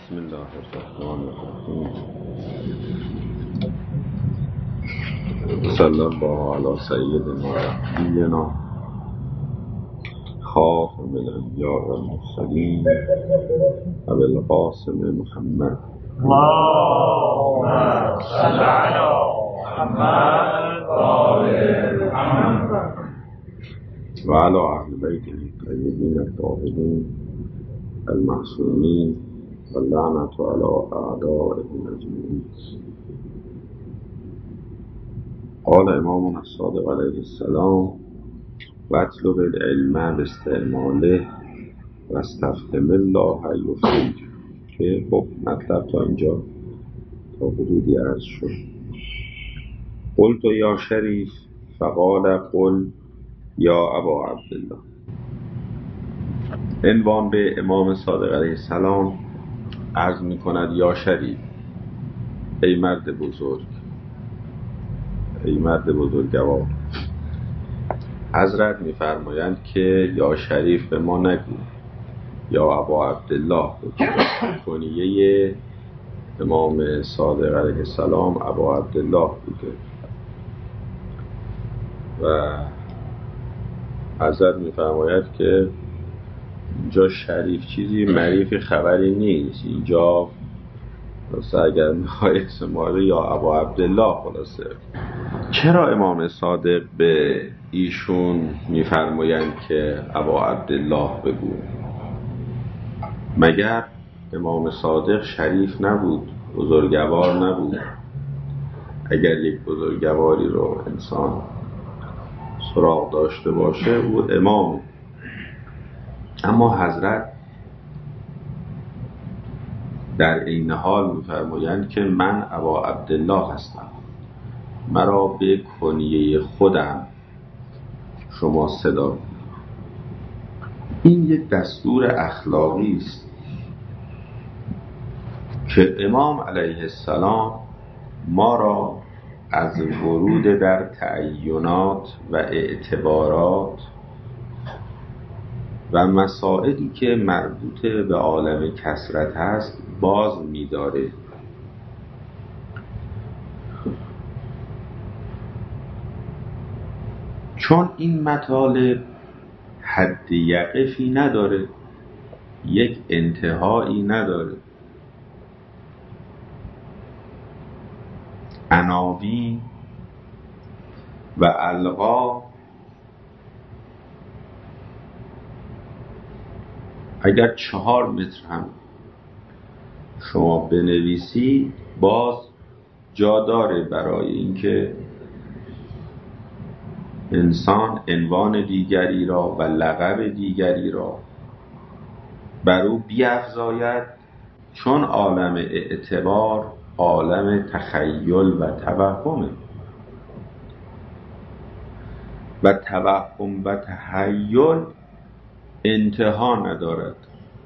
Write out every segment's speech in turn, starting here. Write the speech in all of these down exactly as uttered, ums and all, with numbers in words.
بسم الله الرحمن الرحیم. صلی الله علی سیدنا و نبینا خاتم الانبیاء و المرسلین ابی القاسم محمد اللهم صل علی محمد و آل محمد و علی اهل بیته الطیبین الطاهرین المعصومین و لعنت علی اعدائهم اجمعین. قال امامنا الصادق علیه السلام و اطلب العلم باستعماله و استفهم الله یفید، که خب مطلب تا اینجا تا حدودی عرض شد. قلت یا شریف فقال قل یا ابا عبدالله. عنوان به امام صادق علیه السلام عرض می کند یا شریف، ای مرد بزرگ، ای مرد بزرگوار. حضرت می فرمایند که یا شریف به ما نگو، یا ابا عبدالله بگو. کنیه امام صادق علیه السلام ابا عبدالله بوده و حضرت می فرماید که اینجا شریف چیزی معریف خبری نیست. اینجا خلاصه اگر میخوای اسم یا ابا عبدالله. خلاصه چرا امام صادق به ایشون میفرمایند که ابا عبدالله بگو؟ مگر امام صادق شریف نبود، بزرگوار نبود؟ اگر یک بزرگواری رو انسان سراغ داشته باشه او امام. اما حضرت در این حال می‌فرمایند که من ابا عبدالله هستم، مرا به کنیه خودم شما صدا کنید. این یک دستور اخلاقی است که امام علیه السلام ما را از ورود در تعینات و اعتبارات و مسائلی که مربوط به عالم کثرت هست باز می‌داره. چون این مطالب حد یقفی نداره، یک انتهایی نداره. عناوین و القاب اگر چهار متر هم شما بنویسید باز جا داره برای اینکه انسان عنوان دیگری را و لقب دیگری را بر او بیفزاید، چون عالم اعتبار عالم تخیل و توهمه و توهم و تخیل انتها ندارد،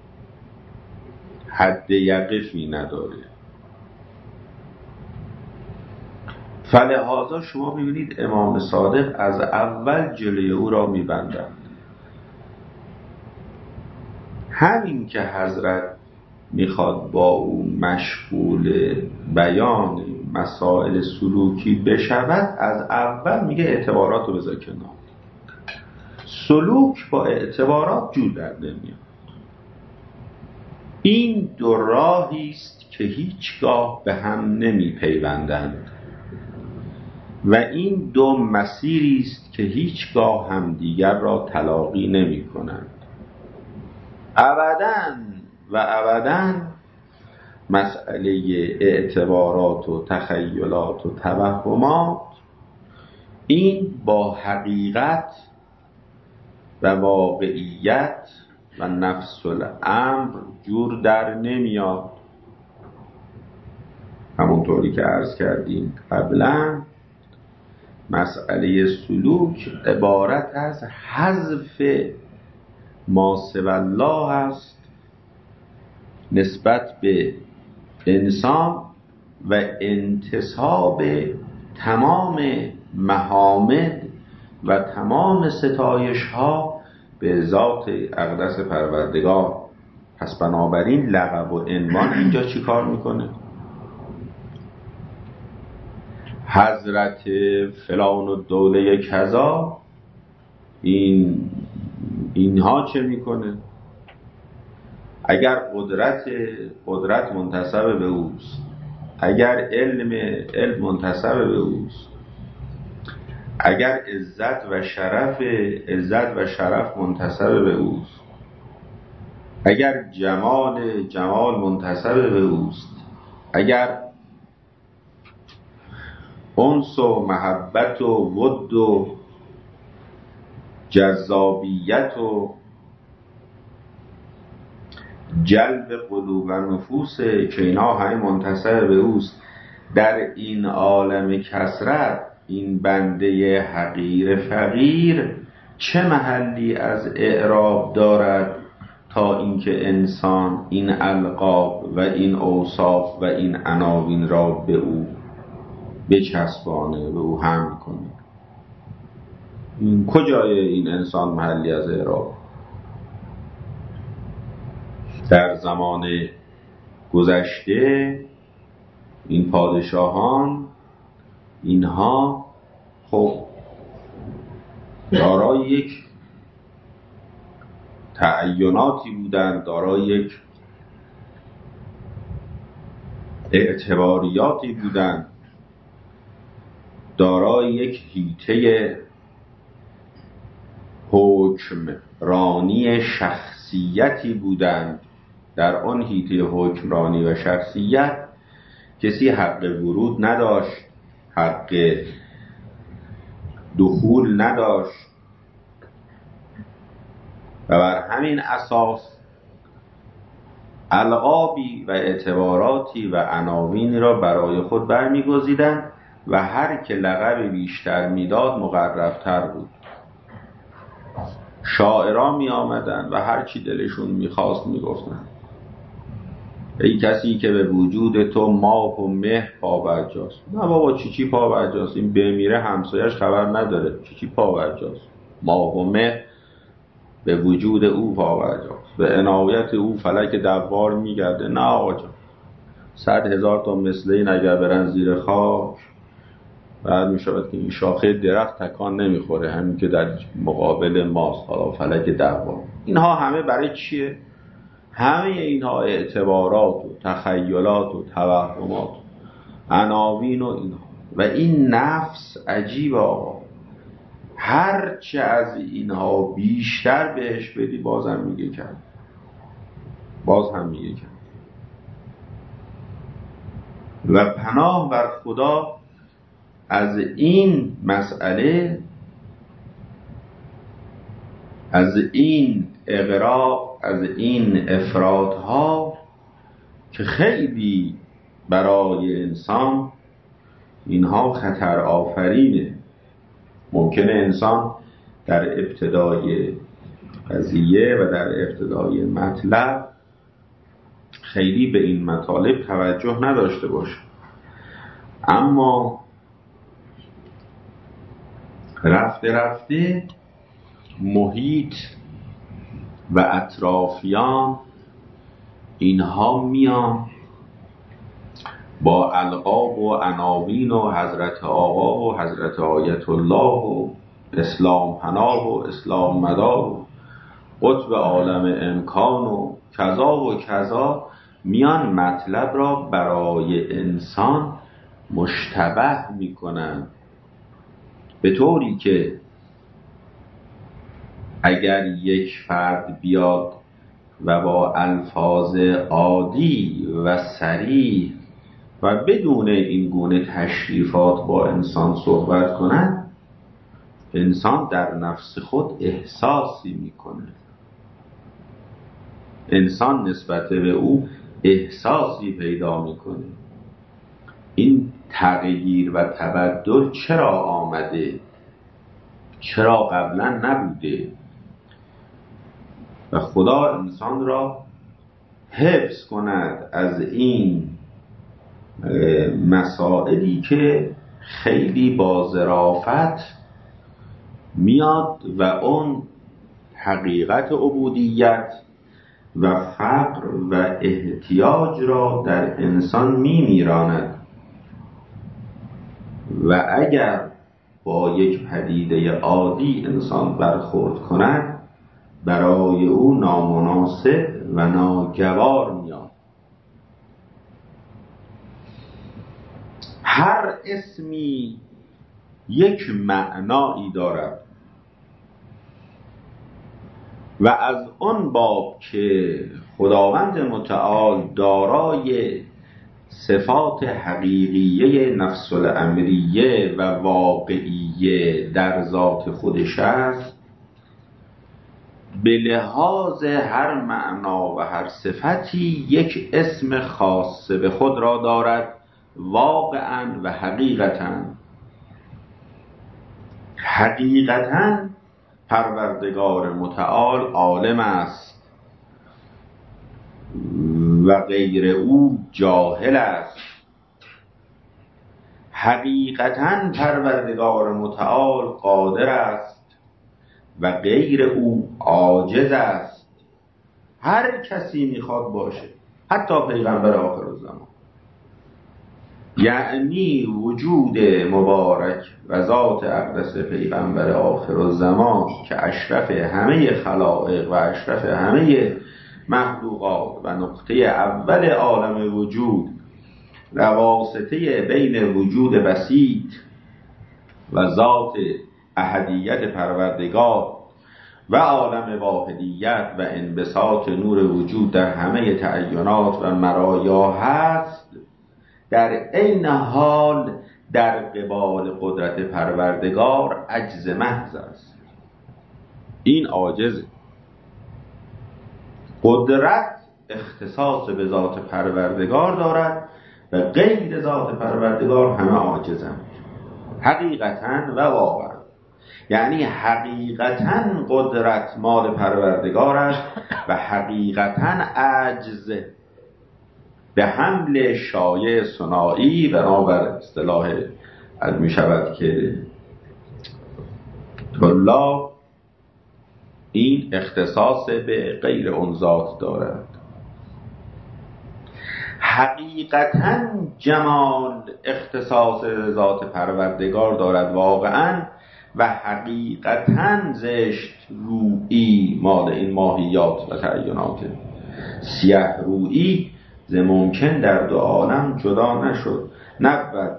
حد یقفی نداره. فلهذا شما ببینید امام صادق از اول جلوی او را میبندند. همین که حضرت میخواد با او مشغول بیان مسائل سلوکی بشود، از اول میگه اعتبارات رو بذار کنار. سلوک با اعتبارات جور در نمیاد. این دو راهی است که هیچگاه به هم نمی پیوندند و این دو مسیری است که هیچگاه هم دیگر را تلاقی نمی کنند. ابداً و ابداً مسئله اعتبارات و تخیلات و توهمات این با حقیقت و واقعیت و نفس الامر جور در نمیاد. همونطوری که عرض کردیم قبلا، مسئله سلوک عبارت از حذف ما سوی الله است نسبت به انسان و انتساب تمام محامد و تمام ستایش ها به ذات اقدس پروردگار پس بنابراین لقب و عنوان اینجا چی کار میکنه؟ حضرت فلان و دوله کذا، این اینها چه میکنه؟ اگر قدرت قدرت منتسب به اوست، اگر علم علم منتسب به اوست، اگر عزت و شرف عزت و شرف منتسب به اوست، اگر جمال جمال منتسب به اوست، اگر انس و محبت و ود و جذابیت و جلب قلوب و نفوس که اینا همه منتسب به اوست، در این عالم کثرت این بنده حقیر فقیر چه محلی از اعراب دارد تا اینکه انسان این القاب و این اوصاف و این عناوین را به او بچسبانه، به او حمل کنه؟ این کجای این انسان محلی از اعراب؟ در زمان گذشته این پادشاهان اینها خب دارای یک تعیناتی بودند، دارای یک اعتباریاتی بودند، دارای یک حیطه حکمرانی شخصیتی بودند. در آن حیطه حکمرانی و شخصیت کسی حق ورود نداشت، حق دخول نداشت و بر همین اساس القابی و اعتباراتی و عناوینی را برای خود برمی‌گزیدند و هر که لقب بیشتر میداد مقرب‌تر بود. شاعران می آمدن و هر چی دلشون میخواست میگفتن. ای کسی که به وجود تو ماه و مه پابرجاست. نه بابا چی چی پابرجاست، این بمیره همسایش خبر نداره چی چی پابرجاست. ماه و مه به وجود او پابرجاست، به عنایت او فلک دوار میگرده. نه آقا جان، صد هزار تا مثل این اگر برن زیر خاک بعد میشود که این شاخه درخت تکان نمیخوره، همین که در مقابل ماست. حالا فلک دوار، اینها همه برای چیه؟ همه اینها اعتبارات و تخیلات و توهمات و عناوین و اینها. و این نفس عجیب آقا، هرچه از اینها بیشتر بهش بدی بازم میگه کرد، باز هم میگه کرد. و پناه بر خدا از این مسئله، از این اغراق، از این افراطها که خیلی برای انسان اینها خطر آفرینه. ممکنه انسان در ابتدای قضیه و در ابتدای مطلب خیلی به این مطالب توجه نداشته باشه، اما رفته رفته محیط و اطرافیان اینها میان با القاب و عناوین و حضرت آقا و حضرت آیت الله و اسلام پناه و اسلام مدار و قطب عالم امکان و کذا و کذا، میان مطلب را برای انسان مشتبه میکنن، به طوری که اگر یک فرد بیاد و با الفاظ عادی و صریح و بدون این گونه تشریفات با انسان صحبت کند، انسان در نفس خود احساسی میکنه، انسان نسبت به او احساسی پیدا میکنه. این تغییر و تبدل چرا آمده؟ چرا قبلا نبوده؟ و خدا انسان را حفظ کند از این مسائلی که خیلی با ظرافت میاد و اون حقیقت عبودیت و فقر و احتیاج را در انسان می میراند و اگر با یک پدیده عادی انسان برخورد کند برای او نامناسب و ناگوار میاد. هر اسمی یک معنایی دارد و از آن باب که خداوند متعال دارای صفات حقیقیه نفس الامریه و واقعیه در ذات خودش است، به لحاظ هر معنا و هر صفتی یک اسم خاص به خود را دارد واقعاً و حقیقتاً. حقیقتاً پروردگار متعال عالم است و غیر او جاهل است. حقیقتاً پروردگار متعال قادر است و غیر او عاجز است. هر کسی میخواد باشه، حتی پیغمبر آخر الزمان، یعنی وجود مبارک و ذات اقدس پیغمبر آخر الزمان که اشرف همه خلائق و اشرف همه مخلوقات و نقطه اول عالم وجود و واسطه بین وجود بسیط و ذات احدیت پروردگار و عالم واحدیت و انبساط نور وجود در همه تعینات و مرایا هست، در عین حال در قبال قدرت پروردگار عجز محض است. این عاجز. قدرت اختصاص به ذات پروردگار دارد و غیر ذات پروردگار همه عاجزند، حقیقتاً و واقعاً. یعنی حقیقتاً قدرت مال پروردگار است و حقیقتاً عجز به حمل شایع صناعی بنابر اصطلاح از می شود که طلاب این اختصاص به غیر اون ذات دارد. حقیقتاً جمال اختصاص ذات پروردگار دارد واقعاً و حقیقتاً زشت روئی مال این ماهیات و تعینات. سیه روئی ز ممکن در دو عالم جدا نشد نبود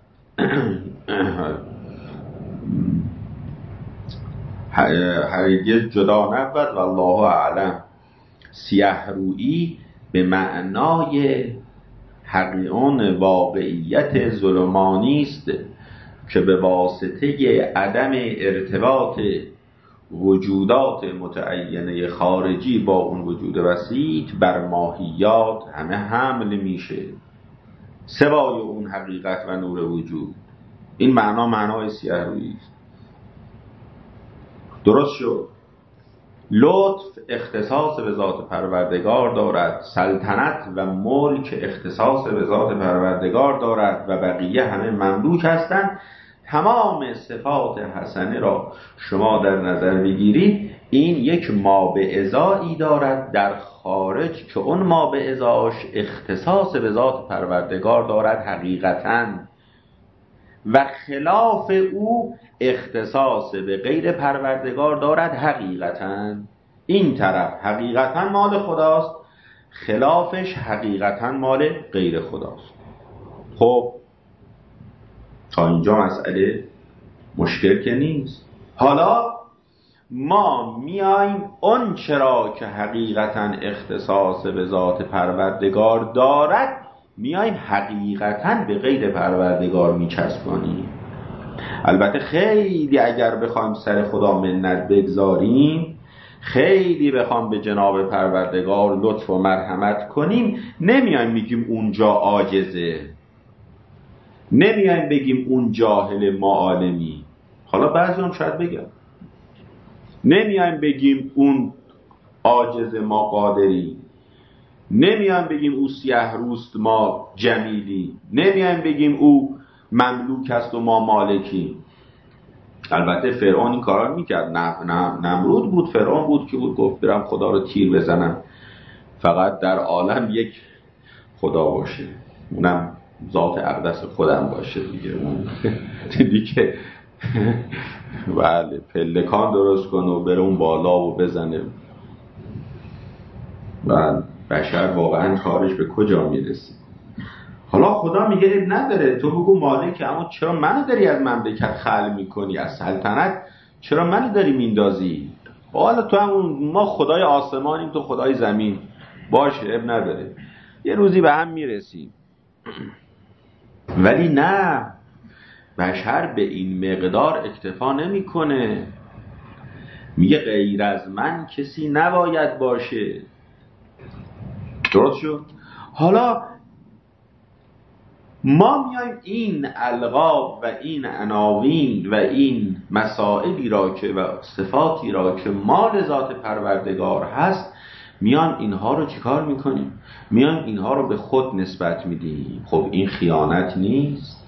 هرگز جدا نبود و الله اعلم. سیه روئی به معنای حقیقون واقعیت ظلمانی است که به واسطه عدم ارتباط وجودات متعینه خارجی با اون وجود وسیط بر ماهیات همه حمل میشه سوای اون حقیقت و نور وجود. این معنا معنای سیه رویی است. درست شد. لطف اختصاص به ذات پروردگار دارد، سلطنت و ملک اختصاص به ذات پروردگار دارد و بقیه همه مملوک هستند. تمام صفات حسنه را شما در نظر بگیرید، این یک ما به ازایی دارد در خارج که اون ما به ازاش اختصاص به ذات پروردگار دارد حقیقتاً و خلاف او اختصاص به غیر پروردگار دارد حقیقتاً. این طرف حقیقتاً مال خداست، خلافش حقیقتاً مال غیر خداست. خب تا اینجا مسئله مشکل که نیست. حالا ما میایم اون چرا که حقیقتاً اختصاص به ذات پروردگار دارد میایم حقیقتاً به غیر پروردگار میچسبانیم. البته خیلی اگر بخوایم سر خدا منت بگذاریم، خیلی بخوام به جناب پروردگار لطف و مرحمت کنیم، نمیایم میگیم اونجا عاجزه، نمیایم بگیم اون جاهل ما عالمی. حالا بعضی هم شاید بگم نمیایم بگیم اون عاجز ما قادری، نمیایم بگیم او سیه روست ما جمیلی، نمیایم بگیم او مملوک است و ما مالکی. البته فرعون این کارا میکرد. نه نه نمرود بود، فرعون بود که بود گفت برم خدا رو تیر بزنم فقط در عالم یک خدا باشه، اونم ذات اقدس خودم باشه دیگه. اون دیگه بله پلکان درست کنه و بره اون بالا و بزنه و بشر واقعا کارش به کجا میرسه. حالا خدا میگه اب نداره، تو بگو مالک، اما چرا منو داری از مملکت خلع میکنی، از سلطنت چرا منو داری میندازی؟ حالا تو همون ما خدای آسمانیم تو خدای زمین، باشه اب نداره، یه روزی به هم میرسیم. ولی نه، بشر به این مقدار اکتفا نمیکنه، میگه غیر از من کسی نباید باشه. درست شد؟ حالا ما میایم این القاب و این عناوین و این مسائلی را که و صفاتی را که مال ذات پروردگار هست، میان اینها رو چیکار میکنیم؟ میان اینها رو به خود نسبت میدیم. خب این خیانت نیست؟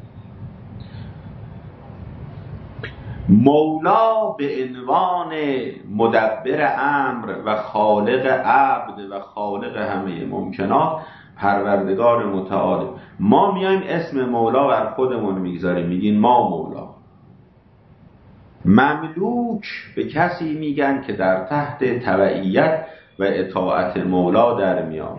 مولا به عنوان مدبر امر و خالق عبد و خالق همه ممکنات، پروردگار متعال، ما میایم اسم مولا بر خودمون میگذاریم، میگیم ما مولا. مملوک به کسی میگن که در تحت تبعیت و اطاعت مولا در میاد.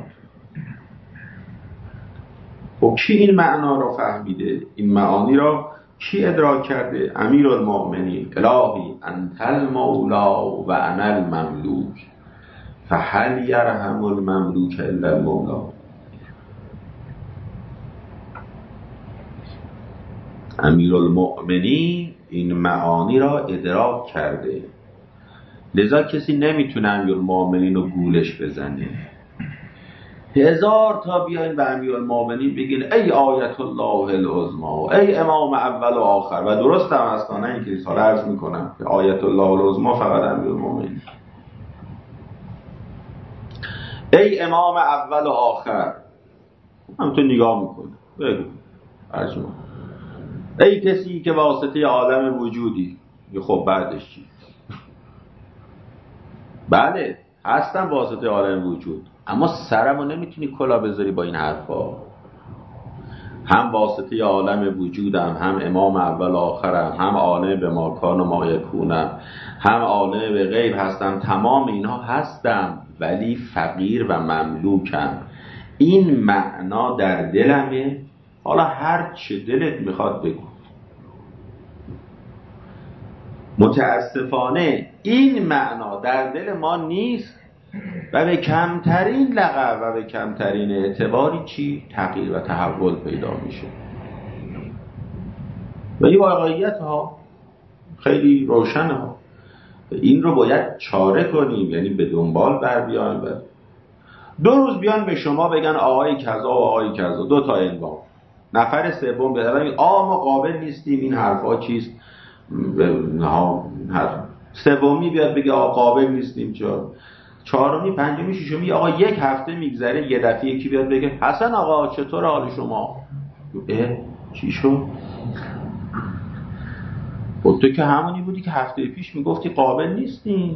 و کی این معنا را فهمیده؟ این معانی را کی ادراک کرده؟ امیرالمؤمنین. الهی انت المولا و انا المملوک فهل یرحم المملوک الا المولا. امیرالمؤمنین این معانی را ادراک کرده، لذا کسی نمیتونه امیرالمؤمنین رو گولش بزنه. هزار تا بیاین به امیرالمؤمنین بگین ای آیت الله العظمی، ای امام اول و آخر، و درست هم هست، نه اینکه سال عرض میکنم که آیت الله العظمی فقط امیرالمؤمنین، ای امام اول و آخر، همونطور نگاه میکنه بگو عرض میکنه ای کسی که واسطه عالم وجودی. خب بعدش چی؟ بله هستم واسطه عالم وجود، اما سرمو نمیتونی کلا بذاری با این حرفا. هم واسطه عالم وجودم، هم امام اول آخرم، هم عالم به ما کان و ما یکونم، هم عالم به غیب هستم. تمام اینها هستم ولی فقیر و مملوکم. این معنا در دلمه. حالا هر چه دلت میخواد بگو. متاسفانه این معنا در دل ما نیست و به کمترین لقب و به کمترین اعتباری چی؟ تغییر و تحول پیدا میشه. و این واقعیت ها خیلی روشنه ها. این رو باید چاره کنیم، یعنی به دنبال بر بیایم. دو روز بیان به شما بگن آقای کذا و آقای کذا، دو تا عنوان. نفر سوم بیاد بگه آ ما قابل نیستیم، این حرفا چیست؟ ها حرف سومی بیاد بگه آ قابل نیستیم، چرا؟ چهارمی، پنجمی، ششمی، آقا یک هفته میگذره یه دفعه یکی بیاد بگه حسن آقا چطور حال شما؟ اه چی شد؟ خب تو که همونی بودی که هفته پیش میگفتی قابل نیستیم.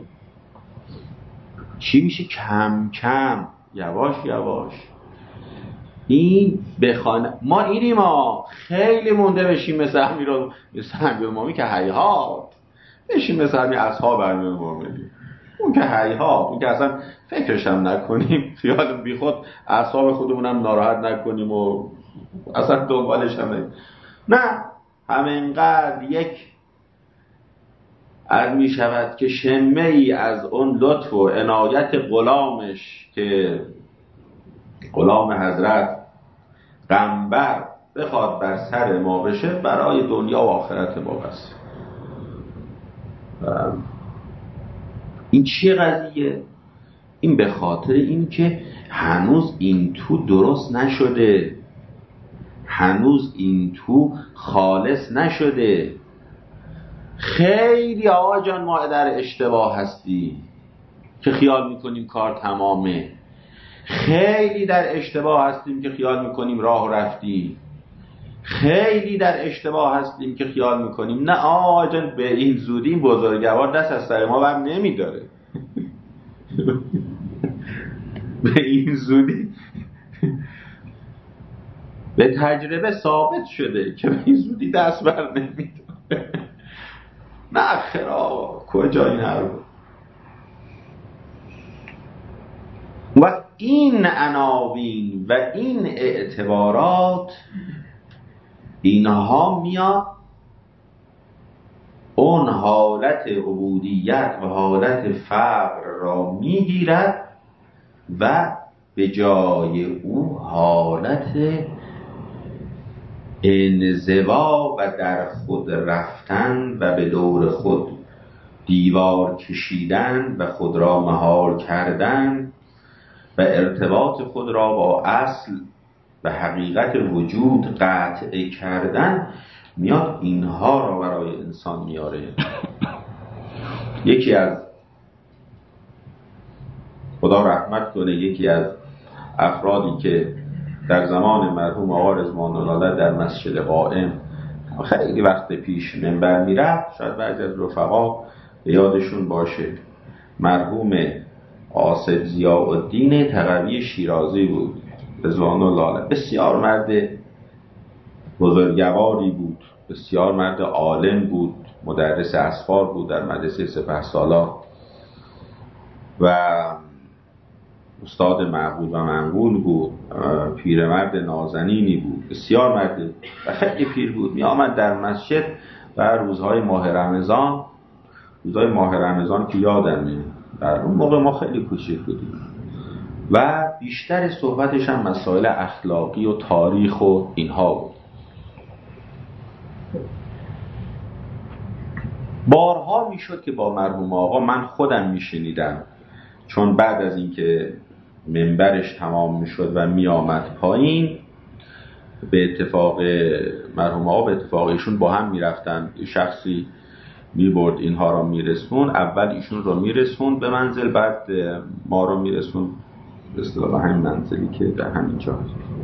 چی میشه؟ کم کم، یواش یواش. این بخوان ما اینی ما خیلی مونده بشیم مثل امیرال مثل امیرالمومنین که هیهات بشیم مثل همین اصحاب امیرالمومنین. اون که هیهات، اون که اصلا فکرش هم نکنیم، خیال بی خود اعصاب خودمونم ناراحت نکنیم و اصلا دنبالش هم نکنیم. نه، همینقدر یک از می شود که شمه ای از اون لطف و عنایت غلامش که غلام حضرت قنبر بخواد بر سر ما بشه، برای دنیا و آخرت ما بس. این چیه قضیه؟ این به خاطر این که هنوز این تو درست نشده، هنوز این تو خالص نشده. خیلی آقا جان ما در اشتباه هستی که خیال میکنیم کار تمامه. خیلی در اشتباه هستیم که خیال میکنیم راه رفتی. خیلی در اشتباه هستیم که خیال میکنیم نه آقا جان به این زودی این بزرگوار دست از سر ما بر نمیداره. به این زودی به تجربه ثابت شده که به این زودی دست بر نمی‌داره. نه خیرا کجا این حرف. و این عناوین و این اعتبارات اینها میاد اون حالت عبودیت و حالت فقر را میگیرد و به جای او حالت انزوا و در خود رفتن و به دور خود دیوار کشیدن و خود را مهار کردن و ارتباط خود را با اصل و حقیقت وجود قطع کردن میاد اینها را برای انسان میاره. یکی از خدا رحمت کنه یکی از افرادی که در زمان مرحوم آقا رضوان الله در مسجد قائم خیلی وقت پیش منبر میرفت، شاید بعضی از رفقا به یادشون باشه، مرحوم آصف ضیاءالدین تقوی شیرازی بود رضوان الله علیه. بسیار مرد بزرگواری بود، بسیار مرد عالم بود، مدرس اسفار بود در مدرسه سپهسالار و استاد معقول و منقول بود، پیرمرد نازنینی بود، بسیار مرد و خیلی پیر بود. می آمد در مسجد و روزهای ماه رمضان روزهای ماه رمضان که یادمه، در اون موقع ما خیلی کوچیک بودیم و بیشتر صحبتش هم مسائل اخلاقی و تاریخ و اینها بود. بارها میشد که با مرحوم آقا من خودم میشنیدم، چون بعد از اینکه منبرش تمام میشد و میآمد پایین، به اتفاق مرحوم آقا به اتفاق ایشون با هم میرفتن، شخصی میبرد اینها را میرسون، اول ایشون را میرسون به منزل، بعد ما را میرسون به اصطلاح همین منزلی که در همین جا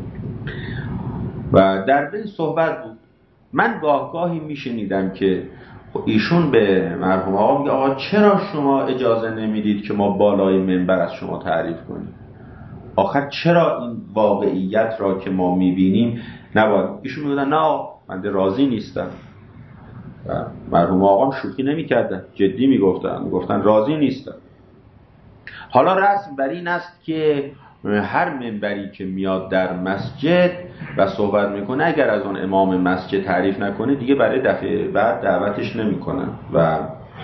و در بین صحبت بود. من گاه گاهی میشنیدم که ایشون به مرحوم آقا میگه آقا چرا شما اجازه نمیدید که ما بالای منبر از شما تعریف کنیم؟ آخر چرا این واقعیت را که ما میبینیم نباید؟ ایشون میگفتن نه من راضی نیستم. و مرحوم آقا شوخی نمیکردن، جدی میگفتن، میگفتن راضی نیستم. حالا رسم بر این است که هر منبری که میاد در مسجد و صحبت میکنه اگر از اون امام مسجد تعریف نکنه دیگه برای دفعه بعد دعوتش نمیکنن و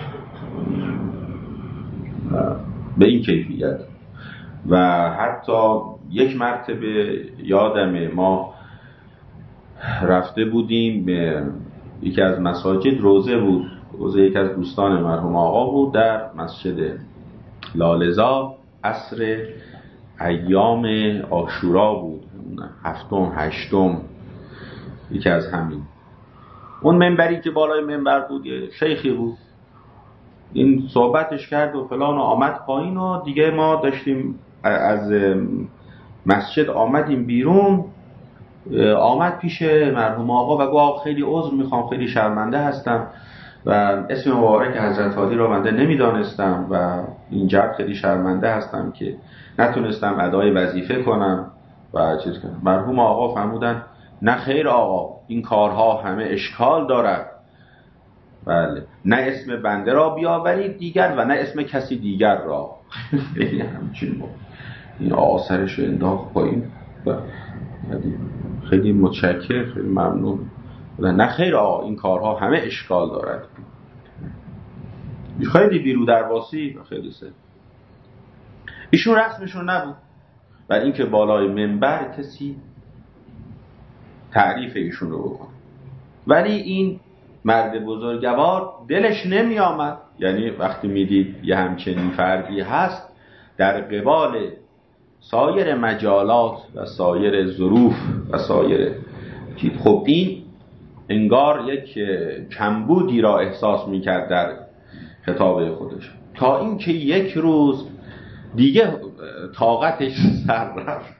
به این کیفیت. و حتی یک مرتبه یادمه ما رفته بودیم به یکی از مساجد، روزه بود، روزه یک از دوستان مرحوم آقا بود در مسجد لاله‌زار، عصر ایام عاشورا بود، هفتم هشتم یکی از همین. اون منبری که بالای منبر بود یه شیخی بود، این صحبتش کرد و فلان و آمد پایین و دیگه ما داشتیم از مسجد آمدیم بیرون، آمد پیش مرحوم آقا و گفت خیلی عذر میخوام، خیلی شرمنده هستم و اسم مبارک حضرت عالی را بنده نمیدانستم و اینجا خیلی شرمنده هستم که نتونستم ادای وظیفه کنم و چیز کنم. مرحوم آقا فرمودن نه خیر آقا، این کارها همه اشکال دارد، بله، نه اسم بنده را بیاورید دیگر و نه اسم کسی دیگر را. خیلی همچین بود. این آثرش انداخت پایین، خیلی متشکر، خیلی ممنون. نه خیر آقا، این کارها همه اشکال دارد. خیلی بیرو درواسی و خیلی سه. ایشون رسمشون نبود و اینکه بالای منبر کسی تعریف ایشون رو بکنه، ولی این مرد بزرگوار دلش نمی آمد. یعنی وقتی میدید یه همچنین فردی هست در قبال سایر مجالات و سایر ظروف و سایر چیز، خب این انگار یک کمبودی را احساس میکرد در خطاب خودش، تا اینکه یک روز دیگه طاقتش سر رفت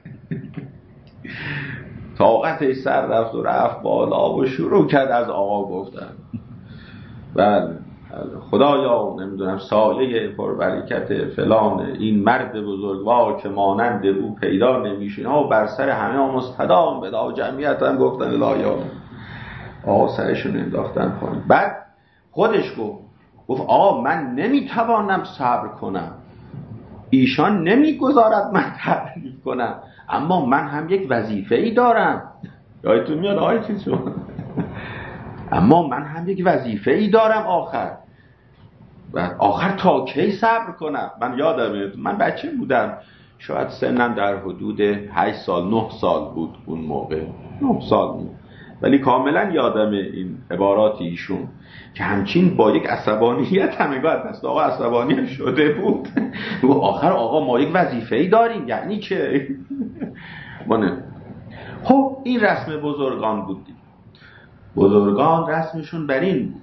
طاقتش سر رفت و رفت بالا و شروع کرد از آقا گفتن. بله، خدایا نمیدونم سایه پربرکت فلان این مرد بزرگوار که مانند او پیدا نمیشه ها بر سر همه ها مستدام بدا. جمعیت هم گفتن لایا آقا سرشون انداختن پایین. بعد خودش گفت گفت آقا من نمیتوانم صبر کنم، ایشان نمیگذارد من تعریف کنم، اما من هم یک وظیفه ای دارم. یادتون میاد آقای چیزون اما من هم یک وظیفه ای دارم آخر و آخر تا کی صبر کنم. من یادم من بچه بودم، شاید سنم در حدود هشت سال نه سال بود اون موقع، نه سال بود، ولی کاملا یادم این عبارات ایشون که همچین با یک عصبانیت همگاه دست آقا عصبانی شده بود و آخر آقا ما یک وظیفه ای داریم. یعنی چه؟ مانه خب این رسم بزرگان بود. بزرگان رسمشون بر این بود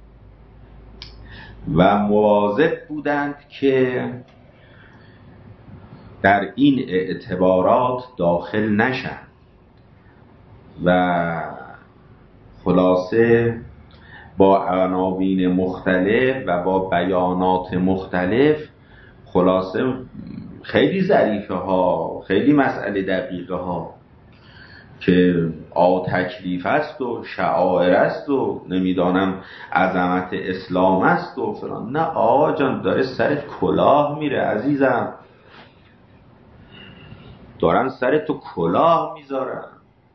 و مواظب بودند که در این اعتبارات داخل نشن و خلاصه با عناوین مختلف و با بیانات مختلف خلاصه خیلی ظریفه ها، خیلی مسئله دقیقه ها که آ تکلیف است و شعائر است و نمیدانم عظمت اسلام است و فلان. نه آقا جان داره سرت کلاه میره عزیزم، دارن سرت تو کلاه میذارن.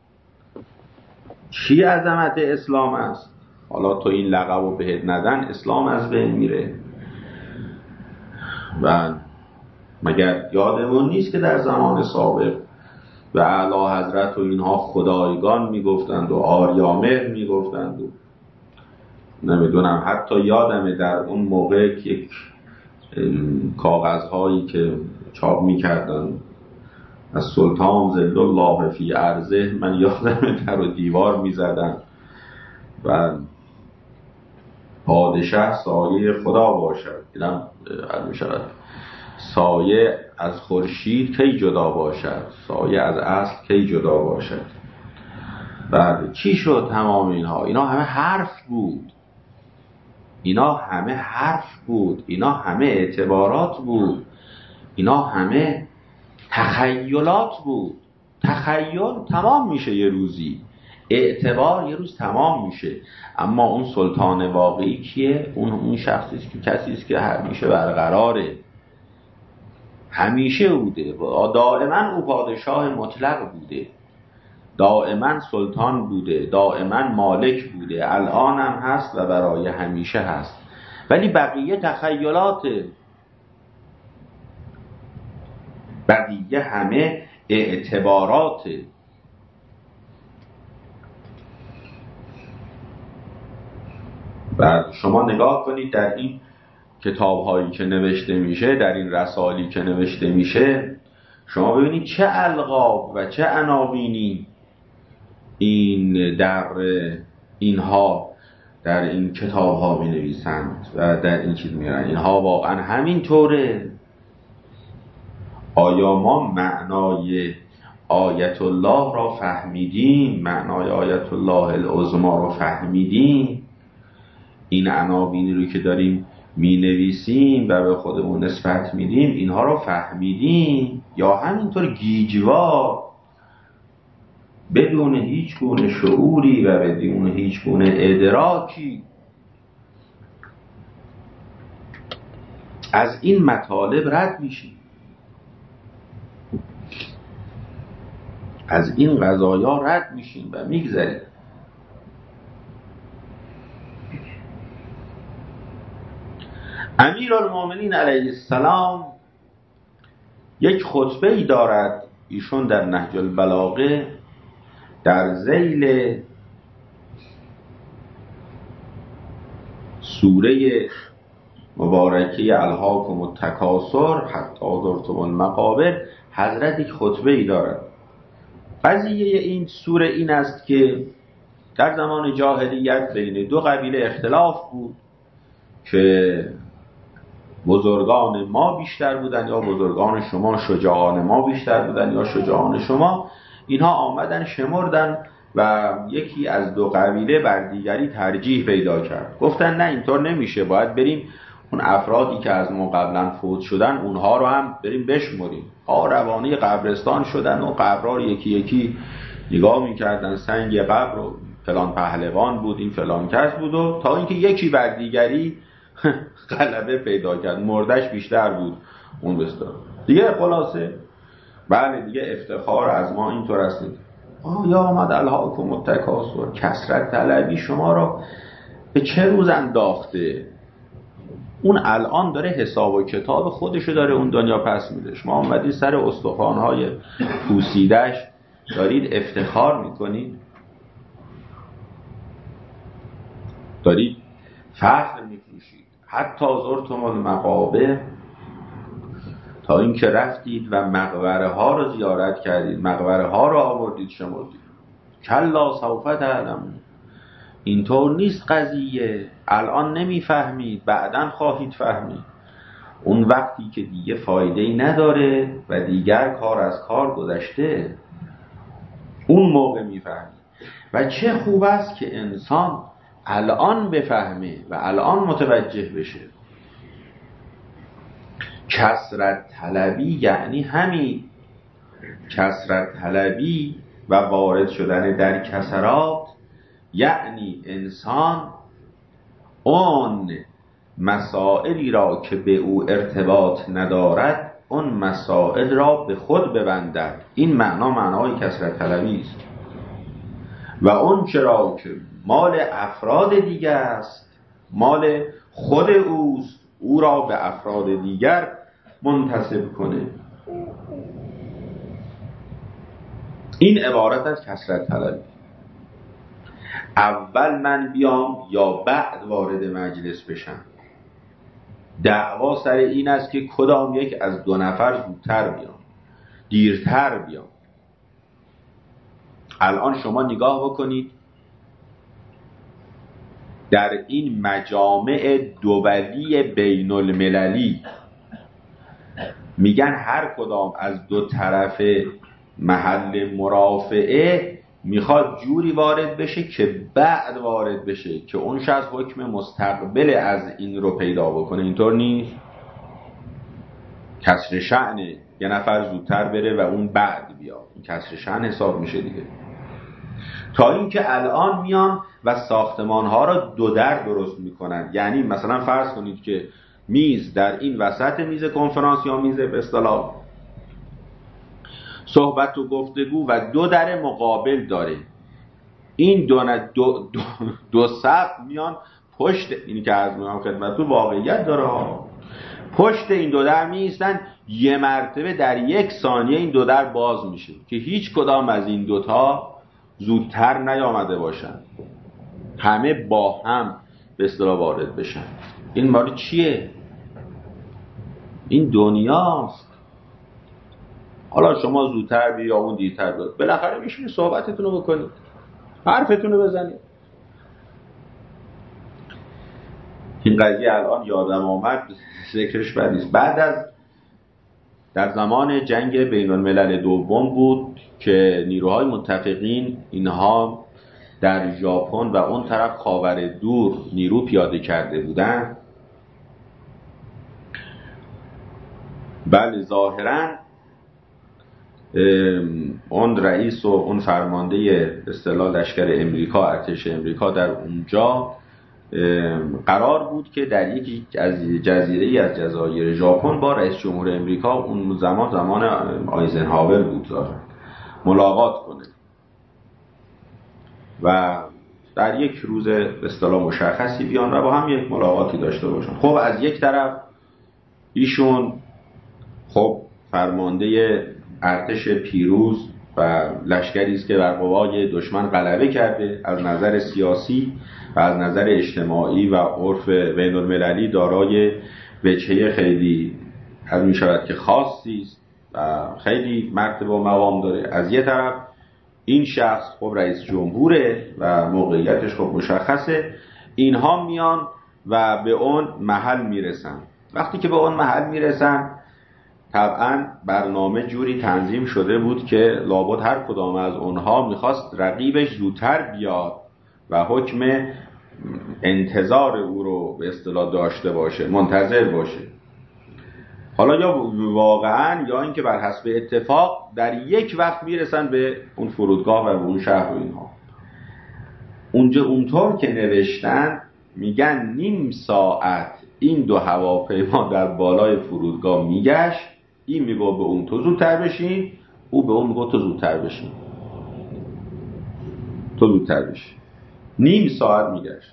چی عظمت اسلام است؟ حالا تو این لقب رو بهت ندن اسلام از بین میره. و مگر یادمون نیست که در زمان سابق و اعلی حضرت و اینها خدایگان میگفتند و آریامهر میگفتند و نمیدونم، حتی یادمه در اون موقع که یک کاغذهایی که چاپ میکردن از سلطان ظل الله فی ارضه، من یادمه در و دیوار میزدن و پادشه سایه خدا باشد، اینم عرض شود سایه از خورشید کی جدا باشد، سایه از اصل کی جدا باشد. بعد چی شد تمام اینها؟ اینا همه حرف بود، اینا همه حرف بود، اینا همه اعتبارات بود، اینا همه تخیلات بود. تخیل تمام میشه یه روزی، اعتبار یه روز تمام میشه، اما اون سلطان واقعی کیه؟ اون اون شخصی است که کسی است که همیشه برقراره، همیشه بوده، دائما او پادشاه مطلق بوده، دائما سلطان بوده، دائما مالک بوده، الان هم هست و برای همیشه هست. ولی بقیه تخیلاته، بقیه همه اعتباراته. و شما نگاه کنید در این کتاب هایی که نوشته میشه، در این رسالی که نوشته میشه، شما ببینید چه القاب و چه عناوینی این در اینها در این کتاب ها می نویسند و در این چیز میرن. اینها واقعا همین طوره. آیا ما معنای آیت الله را فهمیدیم؟ معنای آیت الله العظمی را فهمیدیم؟ این عناوینی رو که داریم می نویسیم و به خودمون نسبت میدیم، اینها رو فهمیدیم یا همینطور گیجوار بدون هیچ گونه شعوری و بدون هیچ گونه ادراکی از این مطالب رد میشیم، از این قضایا رد میشیم و میگذریم. امیرالمومنین علیه السلام یک خطبه ای دارد ایشون در نهج البلاغه در ذیل سوره مبارکه الهاکم التکاثر حتی زرتم المقابر. حضرت یک خطبه ای دارد. قضیه این سوره این است که در زمان جاهلیت بین دو قبیله اختلاف بود که بزرگان ما بیشتر بودن یا بزرگان شما، شجاعان ما بیشتر بودن یا شجاعان شما. اینها آمدن شمردن و یکی از دو قبیله بر دیگری ترجیح پیدا کرد. گفتن نه اینطور نمیشه، باید بریم اون افرادی که از ما قبلا فوت شدن اونها رو هم بریم بشمریم. ها روانه قبرستان شدن و قبرها رو یکی یکی نگاه میکردن، سنگ قبر رو فلان پهلوان بود، این فلان کس بود، و تا اینکه یکی بر دیگری غلبه پیدا کرد، مردش بیشتر بود اون بستار دیگه. خلاصه بله دیگه افتخار از ما اینطور است. آیا آمد الهاکم التکاثر، کثرت طلبی شما را به چه روز انداخته؟ اون الان داره حساب و کتاب خودشو داره اون دنیا پس میده. شما اومدید سر استخوان‌های پوسیدش دارید افتخار میکنید، دارید فخر میفروشید. حتی زرتم المقابر، تا اینکه رفتید و مقبره ها رو زیارت کردید، مقبره ها رو آوردید شمردید. کلا سوف تعلمون، اینطور نیست قضیه، الان نمیفهمید بعداً خواهید فهمید. اون وقتی که دیگه فایده‌ای نداره و دیگر کار از کار گذشته، اون موقع میفهمید. و چه خوب است که انسان الان بفهمه و الان متوجه بشه. کثرت طلبی یعنی همین، کثرت طلبی و وارد شدن در کثرات یعنی انسان اون مسائلی را که به او ارتباط ندارد اون مسائل را به خود ببندد. این معنا معنای کثرت طلبی است. و اون چرا که مال افراد دیگر است، مال خود اوست، او را به افراد دیگر منتسب کنه. این عبارت از کثرت طلبی. اول من بیام یا بعد وارد مجلس بشم؟ دعوا سر این است که کدام یک از دو نفر زودتر بیام، دیرتر بیام. الان شما نگاه بکنید در این مجامع دولی بین المللی، میگن هر کدام از دو طرف محل مرافعه میخواد جوری وارد بشه که بعد وارد بشه که اونش از حکم مستقبل از این رو پیدا بکنه. اینطور نیست. کسر شأنه یه نفر زودتر بره و اون بعد بیاد، این کسر شأن حساب میشه دیگه. تا اینکه الان میان و ساختمان ها را دو در درست میکنن. یعنی مثلا فرض کنید که میز در این وسط میز کنفرانس یا میز به اصطلاح صحبت و گفتگو و دو در مقابل داره. این دو دو, دو, دو صف میان پشت، اینی که از میام خدمتتون واقعیت داره، پشت این دو در میستن، یه مرتبه در یک ثانیه این دو در باز میشه که هیچ کدام از این دوتا زودتر نیامده باشن، همه با هم به اصطلاح وارد بشن. این مال چیه؟ این دنیاست. حالا شما زودتر بیا یا اون دیرتر بیاد، بالاخره میشینید صحبتتون رو بکنید، حرفتون رو بزنید. این قضیه الان یادم آمد، ذکرش بد نیست. بعد از در زمان جنگ بین الملل دوم بود که نیروهای متفقین اینها در ژاپن و اون طرف خاور دور نیرو پیاده کرده بودن. بله ظاهراً اون رئیس و اون فرمانده اصطلاح لشکر امریکا، ارتش امریکا در اونجا قرار بود که در یکی از جزیره‌ای از جزایر ژاپن با رئیس جمهور امریکا، اون زمان زمان آیزنهاور بود، ملاقات کنه و در یک روز به اصطلاح مشخصی بیان و با هم یک ملاقاتی داشته باشن. خب از یک طرف ایشون خب فرمانده ارتش پیروز و لشکری است که بر قوای دشمن غلبه کرده، از نظر سیاسی و از نظر اجتماعی و عرف بین المللی دارای وجهه خیلی از می شود که خاصی است و خیلی مرتبه و مقام داره. از یه طرف این شخص خب رئیس جمهوره و موقعیتش خب مشخصه. اینها میان و به اون محل میرسن. وقتی که به اون محل میرسن طبعا برنامه جوری تنظیم شده بود که لابد هر کدام از اونها میخواست رقیبش زودتر بیاد و حکم انتظار او رو به اصطلاح داشته باشه، منتظر باشه. حالا یا واقعا یا اینکه بر حسب اتفاق در یک وقت میرسن به اون فرودگاه و به اون شهر و اینها. اونجا اونطور که نوشتن میگن نیم ساعت این دو هواپیما در بالای فرودگاه میگشت، این میگه به اون تو زودتر بشین، او به اون میگه تو زودتر بشین، تو زودتر بشین. نیم ساعت میگشت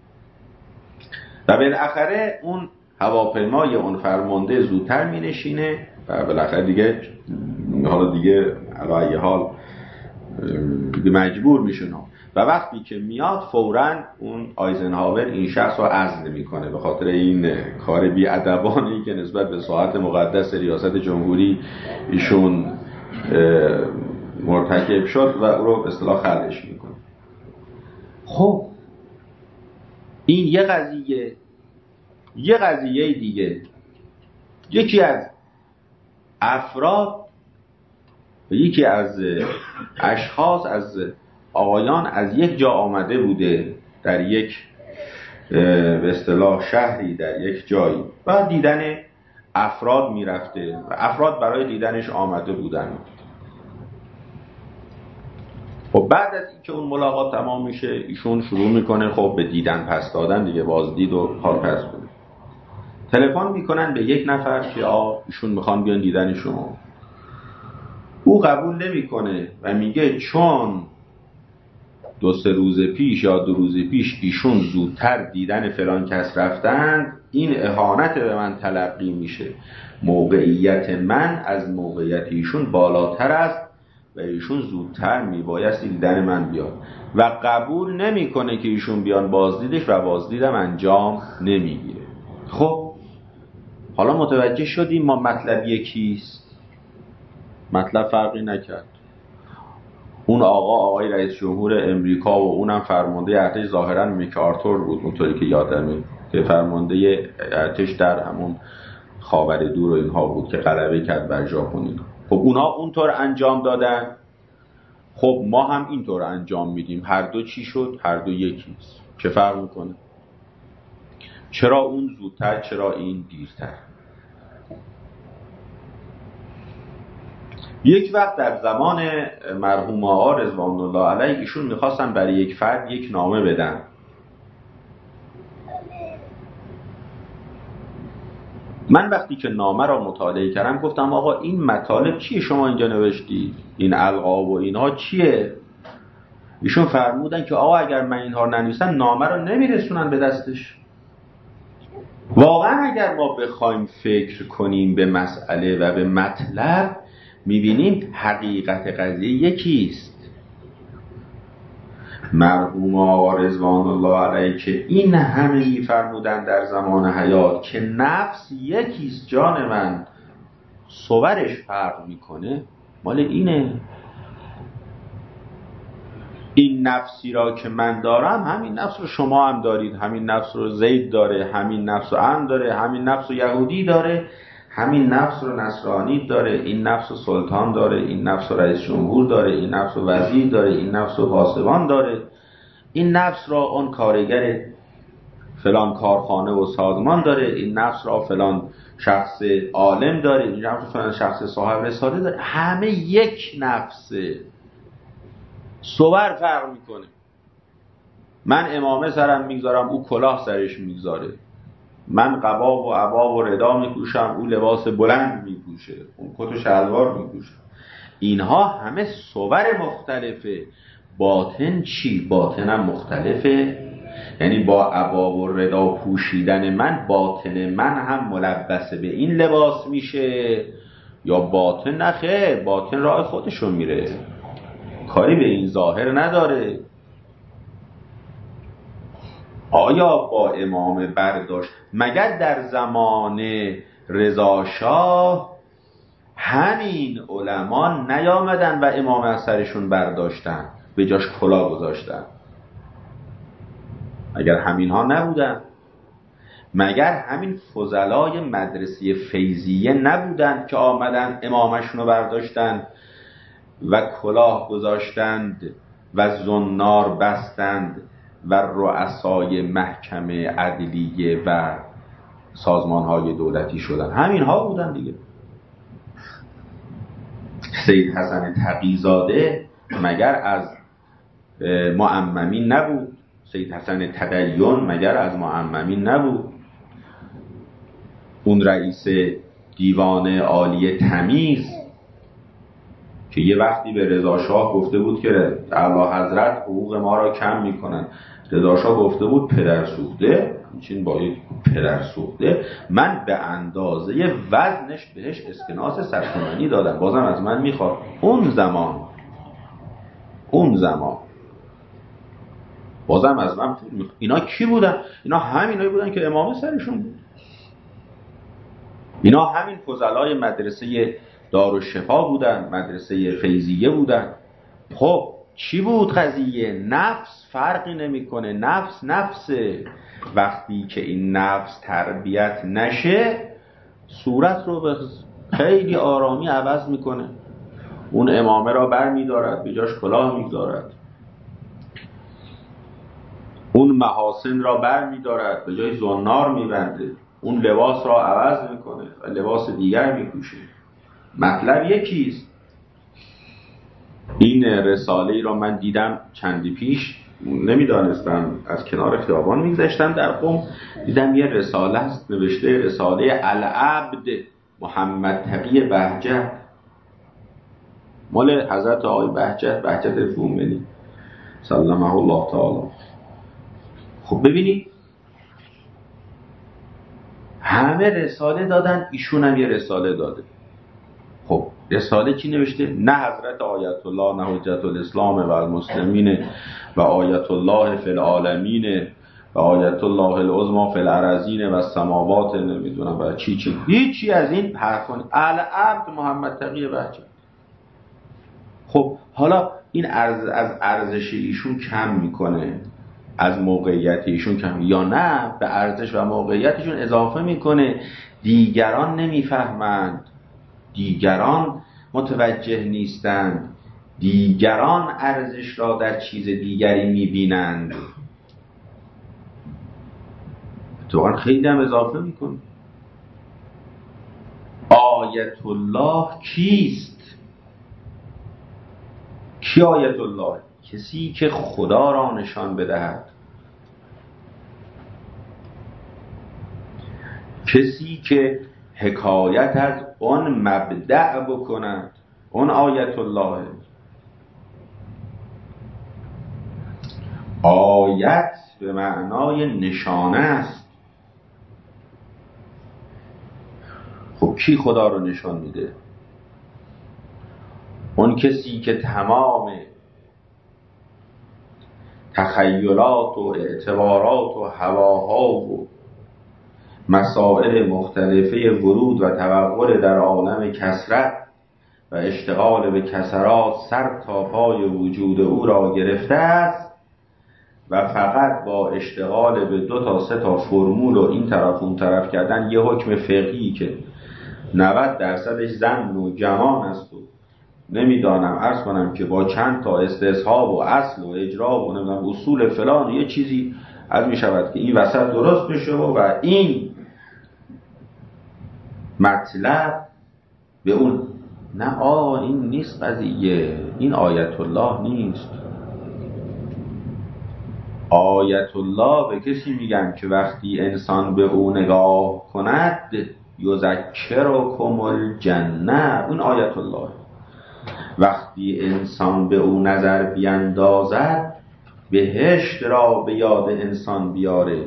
و بالاخره اون هواپیمای اون فرمانده زودتر مینشینه و بالاخره دیگه حالا دیگه علی حال دیگه مجبور میشونه و وقتی که میاد فوراً اون آیزنهاور این شخص رو عزل میکنه به خاطر این کار بی‌ادبانه‌ای که نسبت به ساعت مقدس ریاست جمهوری ایشون مرتکب شد و او رو به اصطلاح خلعش میکنه. خب این یه قضیه. یه قضیه دیگه، یکی از افراد و یکی از اشخاص از آقایان از یک جا آمده بوده در یک به اصطلاح شهری در یک جایی و دیدن افراد میرفته و افراد برای دیدنش آمده بودن. خب بعد از اینکه اون ملاقات تمام میشه ایشون شروع میکنه خب به دیدن پس دادن دیگه، بازدید و حال پس کنه. تلفن میکنن به یک نفر که آ ایشون میخوان بیان دیدن شما. او قبول نمیکنه و میگه چون دو سه روز پیش یا دو روز پیش ایشون زودتر دیدن فلان کس رفتن، این اهانت به من تلقی میشه. موقعیت من از موقعیت ایشون بالاتر است و ایشون زودتر میبایستی دیدن من بیاد و قبول نمیکنه که ایشون بیان بازدیدش و بازدیدم انجام نمیگیره. خب حالا متوجه شدیم ما مطلب یکیست، مطلب فرقی نکرد. اون آقا آقای رئیس جمهور امریکا و اونم فرمانده ارتش ظاهرا مکارتور بود اونطوری که یادمه که فرمانده ارتش در همون خاور دور و اینها بود که غلبه کرد بر ژاپنی. خب اونا اونطور انجام دادن، خب ما هم اینطور انجام میدیم. هر دو چی شد؟ هر دو یکیست. چه فرق میکنه؟ چرا اون زودتر چرا این دیرتر؟ یک وقت در زمان مرحوم آقا رضوان الله علیه ایشون میخواستن برای یک فرد یک نامه بدن. من وقتی که نامه را مطالعه کردم گفتم آقا این مطالب چیه شما اینجا نوشتید؟ این القاب و اینها چیه؟ ایشون فرمودن که آقا اگر من اینها ننویسم نامه را نمیرسونن به دستش. واقعا اگر ما بخوایم فکر کنیم به مسئله و به مطلب میبینیم حقیقت قضیه یکیست. مرحوم آقا رضوان الله علیه که این همه میفرمودن در زمان حیات که نفس یکیست جان من، صورش فرق میکنه، مال اینه. این نفسی را که من دارم همین نفس رو شما هم دارید، همین نفس رو زید داره، همین نفس رو ام داره، همین نفس رو یهودی داره، همین نفس رو نصرانی داره، این نفس رو سلطان داره، این نفس رو رئیس جمهور داره، این نفس رو وزیر داره، این نفس رو پاسبان داره، این نفس را اون کارگر فلان کارخانه و سازمان داره، این نفس را فلان شخص عالم داره، این نفس فلان شخص صاحب رساله داره. همه یک نفسه، صور فرق میکنه. من امامه سرم میگذارم او کلاه سرش میگذاره، من قبا و عبا و ردا میپوشم او لباس بلند میپوشه، اون کت و شلوار میپوشه. اینها همه صور مختلفه. باطن چی؟ باطنم مختلفه. یعنی با عبا و ردا پوشیدن من باطن من هم ملبس به این لباس میشه یا باطن نخه؟ باطن راه خودشو میره، کاری به این ظاهر نداره. آیا با امام برداشت مگر در زمان رضا شاه همین علما نیامدن و امام از سرشون برداشتن به جاش کلاه گذاشتن؟ اگر همین ها نبودن مگر همین فضلای مدرسه فیضیه نبودند که آمدند امامشون رو برداشتند و کلاه گذاشتند و زنار بستند و رؤسای محکمه عدلیه و سازمانهای دولتی شدن؟ همین ها بودن دیگه. سید حسن تقی‌زاده مگر از معممین نبود؟ سید حسن تدین مگر از معممین نبود؟ اون رئیس دیوان عالی تمیز که یه وقتی به رضا شاه گفته بود که اعلی حضرت حقوق ما را کم میکنن، رضا شاه گفته بود پدر سوخته، همچین با یک پدر سوخته من به اندازه وزنش بهش اسکناس صد تومانی دادم، بازم از من میخواد. اون زمان اون زمان بازم از من پول میخواد. اینا کی بودن؟ اینا همینایی بودن که امام سرشون بود. اینا همین فضلای مدرسه دارالشفا بودن، مدرسه فیضیه بودن. خب چی بود قضیه؟ نفس فرقی نمیکنه، نفس نفسه. وقتی که این نفس تربیت نشه صورت رو به خیلی آرامی عوض میکنه. اون امامه را بر میدارد، به جاش کلاه میگذارد. اون محاسن را بر میدارد، به جای زنار میبنده. اون لباس را عوض میکنه و لباس دیگر میپوشه. مطلب یکیست. این رساله ای را من دیدم چندی پیش، نمیدانستم، از کنار خیابان میگذشتم در قم، دیدم یه رساله است نوشته رساله العبد محمد تقی بهجت، مال حضرت آقای بهجت، بهجت فومنی سلمه الله تعالی. خب ببینید همه رساله دادن، ایشون هم یه رساله داده. خب رساله چی نوشته؟ نه حضرت آیت الله، نه حجت الاسلام و المسلمین و آیت الله فی العالمین و آیت الله العظمی فی الارضین و السماوات، نمیدونم و چی چی، هیچی از این حرفان. العبد محمد تقی بهجت. خب حالا این ارز از ارزش ایشون کم میکنه، از موقعیت ایشون کم، یا نه به ارزش و موقعیتشون اضافه میکنه؟ دیگران نمیفهمند، دیگران متوجه نیستند، دیگران ارزش را در چیز دیگری میبینند. تو خیلی هم اضافه میکنه. آیت الله کیست؟ کی آیت الله؟ کسی که خدا را نشان بدهد، کسی که حکایت از اون مبدأ بکند، اون آیت الله. آیت به معنای نشانه است. خب کی خدا رو نشان میده؟ اون کسی که تمام تخیلات و اعتبارات و هواها و مسائل مختلفه ورود و توغل در عالم کثرت و اشتغال به کثرات سر تا پای وجود او را گرفته است و فقط با اشتغال به دو تا سه تا فرمول و این طرف اون طرف کردن یه حکم فقهی که نود درصدش ظن و گمان است و نمیدانم عرض کنم که با چند تا استصحاب و اصل و اجرا و نمیدونم اصول فلان یه چیزی از می شود که این وسط درست بشه و این مطلب به اون نه آه این نیست قضیه، این آیت الله نیست. آیت الله به کسی میگن که وقتی انسان به او نگاه کند یذکرکم الجنه، اون آیت الله. وقتی انسان به او نظر بیندازد بهشت را به یاد انسان بیاره،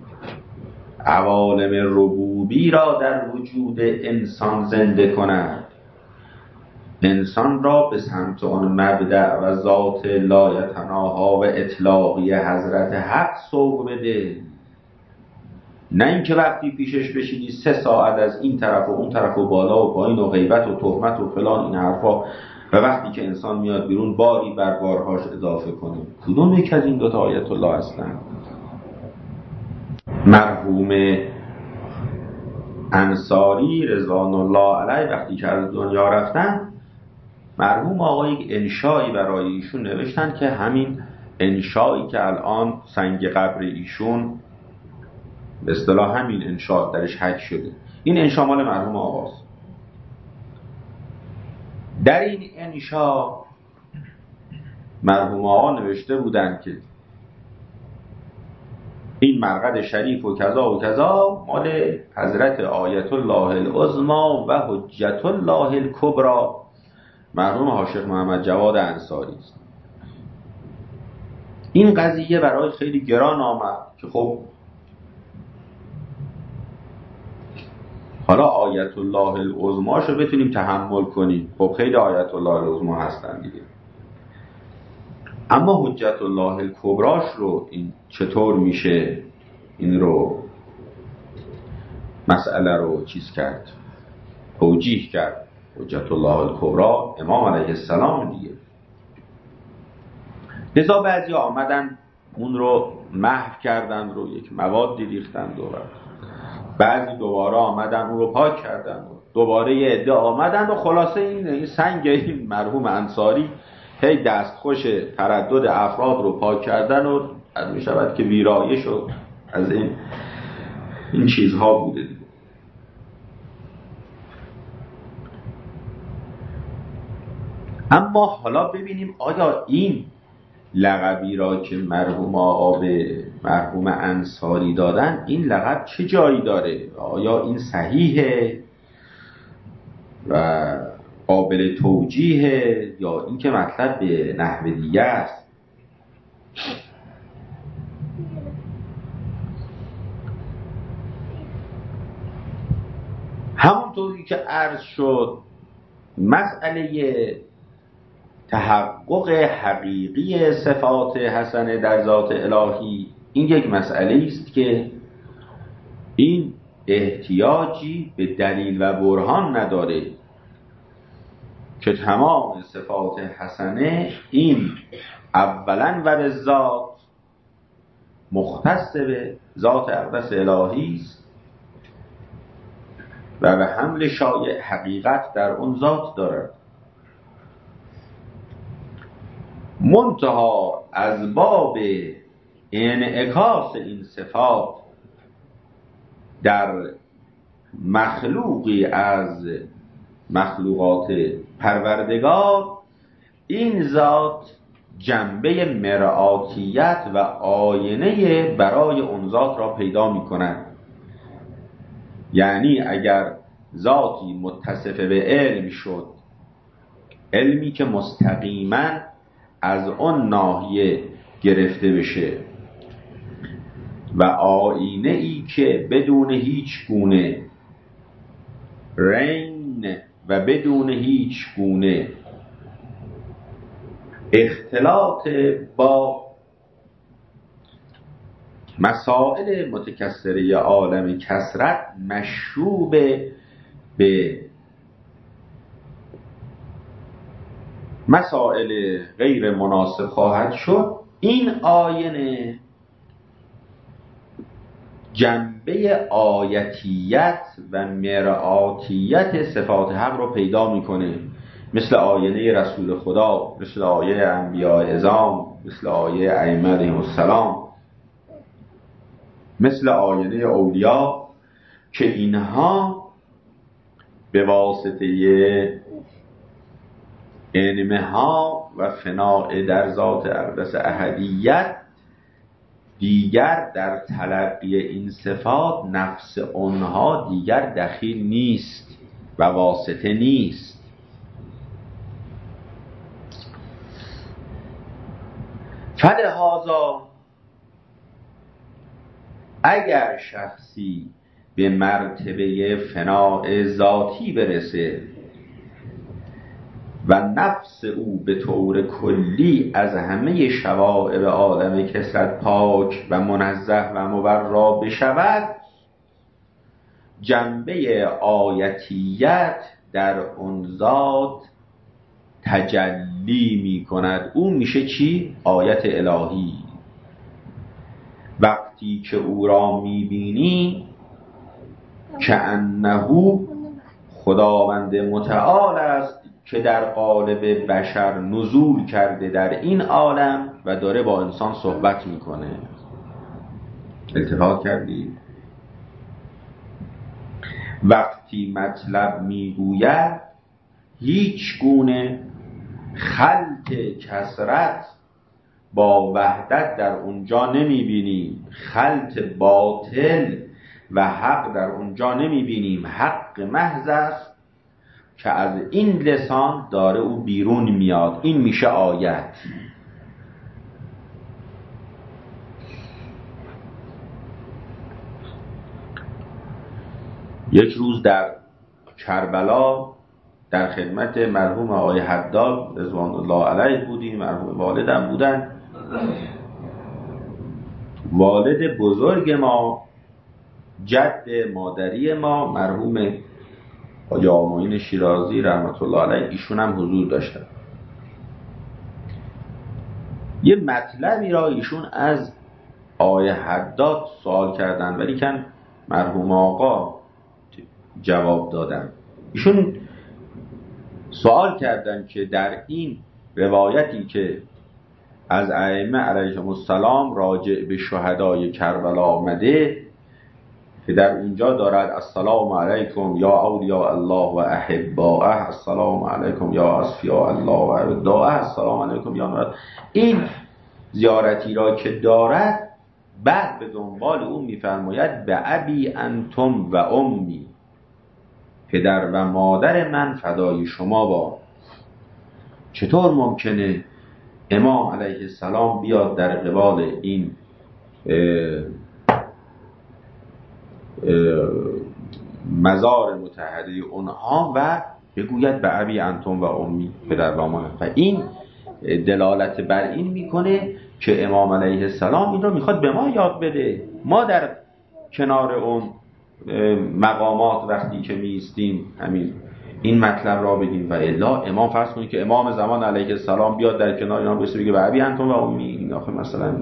عوالم ربوبی را در وجود انسان زنده کند، انسان را به سمت آن مبدأ و ذات لایتناها و اطلاقی حضرت حق سوق بده. نه اینکه وقتی پیشش بشینی سه ساعت از این طرف و اون طرف و بالا و پایین و غیبت و تهمت و فلان این حرفا و وقتی که انسان میاد بیرون باری بر بارهاش اضافه کنه. کدوم یک از این دوتا آیت الله هستن؟ مرحوم انصاری رضوان الله علیه وقتی که از دنیا رفتن، مرحوم آقا یک انشایی برای ایشون نوشتن که همین انشایی که الان سنگ قبر ایشون به اصطلاح همین انشا درش حک شده، این انشا مال مرحوم آقاست. در این انشا مرحوم آقا نوشته بودن که این مرقد شریف و کذا و کذا مال حضرت آیت الله العظما و حجت الله الکبری مرحوم عاشق محمد جواد انصاری است. این قضیه برای خیلی گران آمد که خب حالا آیت الله العظما شو بتونیم تحمل کنیم، خب خیلی آیت الله العظما هستن دیگه، اما حجت الله الکبراش رو این چطور میشه این رو مسئله رو چیز کرد، توجیه کرد. حجت الله الکبرا امام علیه السلام دیگه. لذا بعضی آمدن اون رو محو کردن، رو یک موادی ریختن دوباره، بعضی دوباره آمدن اون رو پاک کردن، دوباره یه عده آمدن و خلاصه این, این سنگ این مرحوم انصاری هی دستخوش تردد افراد رو پاک کردن و از می شود که ویرایش و از این این چیزها بوده. اما حالا ببینیم آیا این لقبی را که مرحوم آقا به مرحوم انصاری دادن، این لقب چه جایی داره؟ آیا این صحیحه و قابل توجیهه یا این که مطلب به نحو دیگه است؟ همونطوری که عرض شد، مسئله تحقق حقیقی صفات حسنه در ذات الهی این یک مسئله است که این احتیاجی به دلیل و برهان نداره که تمام صفات حسنه این اولا و به ذات مختص به ذات اقدس الهی است و به حمل شایع حقیقت در اون ذات دارد. منتها از باب انعکاس این صفات در مخلوقی از مخلوقات پروردگار، این ذات جنبه مرآتیت و آینه برای اون ذات را پیدا می کند. یعنی اگر ذاتی متصف به علم شد، علمی که مستقیما از اون ناحیه گرفته بشه و آینه ای که بدون هیچ گونه رین و بدون هیچ گونه اختلاط با مسائل متکثره عالم کثرت مشروب به مسائل غیر مناسب خواهد شد، این آینه جنبه آیتیت و مرآتیت صفات حق رو پیدا میکنه، مثل آینه رسول خدا، مثل آیه انبیاء اعظام، مثل آیه ائمه علیهم السلام، مثل آینه اولیاء، که اینها به واسطه انمها و فناء در ذات اقدس احدیت دیگر در تلقی این صفات نفس آنها دیگر دخیل نیست و واسطه نیست. فلهذا اگر شخصی به مرتبه فناء ذاتی برسه و نفس او به طور کلی از همه شوائب عالم کثرت پاک و منزه و مبرا بشود، جنبه آیتیت در اون ذات تجلی می کند. اون میشه چی؟ آیت الهی. وقتی وقتی که او را میبینی که انه خداوند متعال است که در قالب بشر نزول کرده در این عالم و داره با انسان صحبت میکنه. التفات کردی؟ وقتی مطلب میگوید هیچ گونه خلط کثرت با وحدت در اونجا نمیبینیم، خلط باطل و حق در اونجا نمیبینیم. حق محض است که از این لسان داره او بیرون میاد. این میشه آیت. یک روز در کربلا در خدمت مرحوم آقای حداد رضوان الله علیه بودیم. مرحوم والدم بودن. والد بزرگ ما، جد مادری ما، مرحوم حاجی آقا معین شیرازی رحمت الله علیه، ایشون هم حضور داشتن. یه مطلبی را ایشون از آقای حداد سوال کردن ولی کن مرحوم آقا جواب دادن. ایشون سوال کردن که در این روایتی که از ائمه علیهم السلام راجع به شهدای کربلا آمده که در اینجا دارد السلام علیکم یا اولیاء الله و احباءه، السلام علیکم یا اصفیاء الله و اعداءه، السلام علیکم یا مرد، این زیارتی را که دارد بعد به دنبال او میفرماید به ابی انتم و امی، پدر و مادر من فدای شما با. چطور ممکنه امام علیه السلام بیاد در قبال این اه اه مزار متحده اونها و بگوید به ابی انتم و امی، پدر و مادر؟ و این دلالت بر این میکنه که امام علیه السلام این رو میخواد به ما یاد بده. ما در کنار اون مقامات وقتی که میستیم همین این مطلب را بگیم و الا امام فرض کنید که امام زمان علیه السلام بیاد در کنار اینا بسه بگه به ابی انتم و امی. این آخه مثلا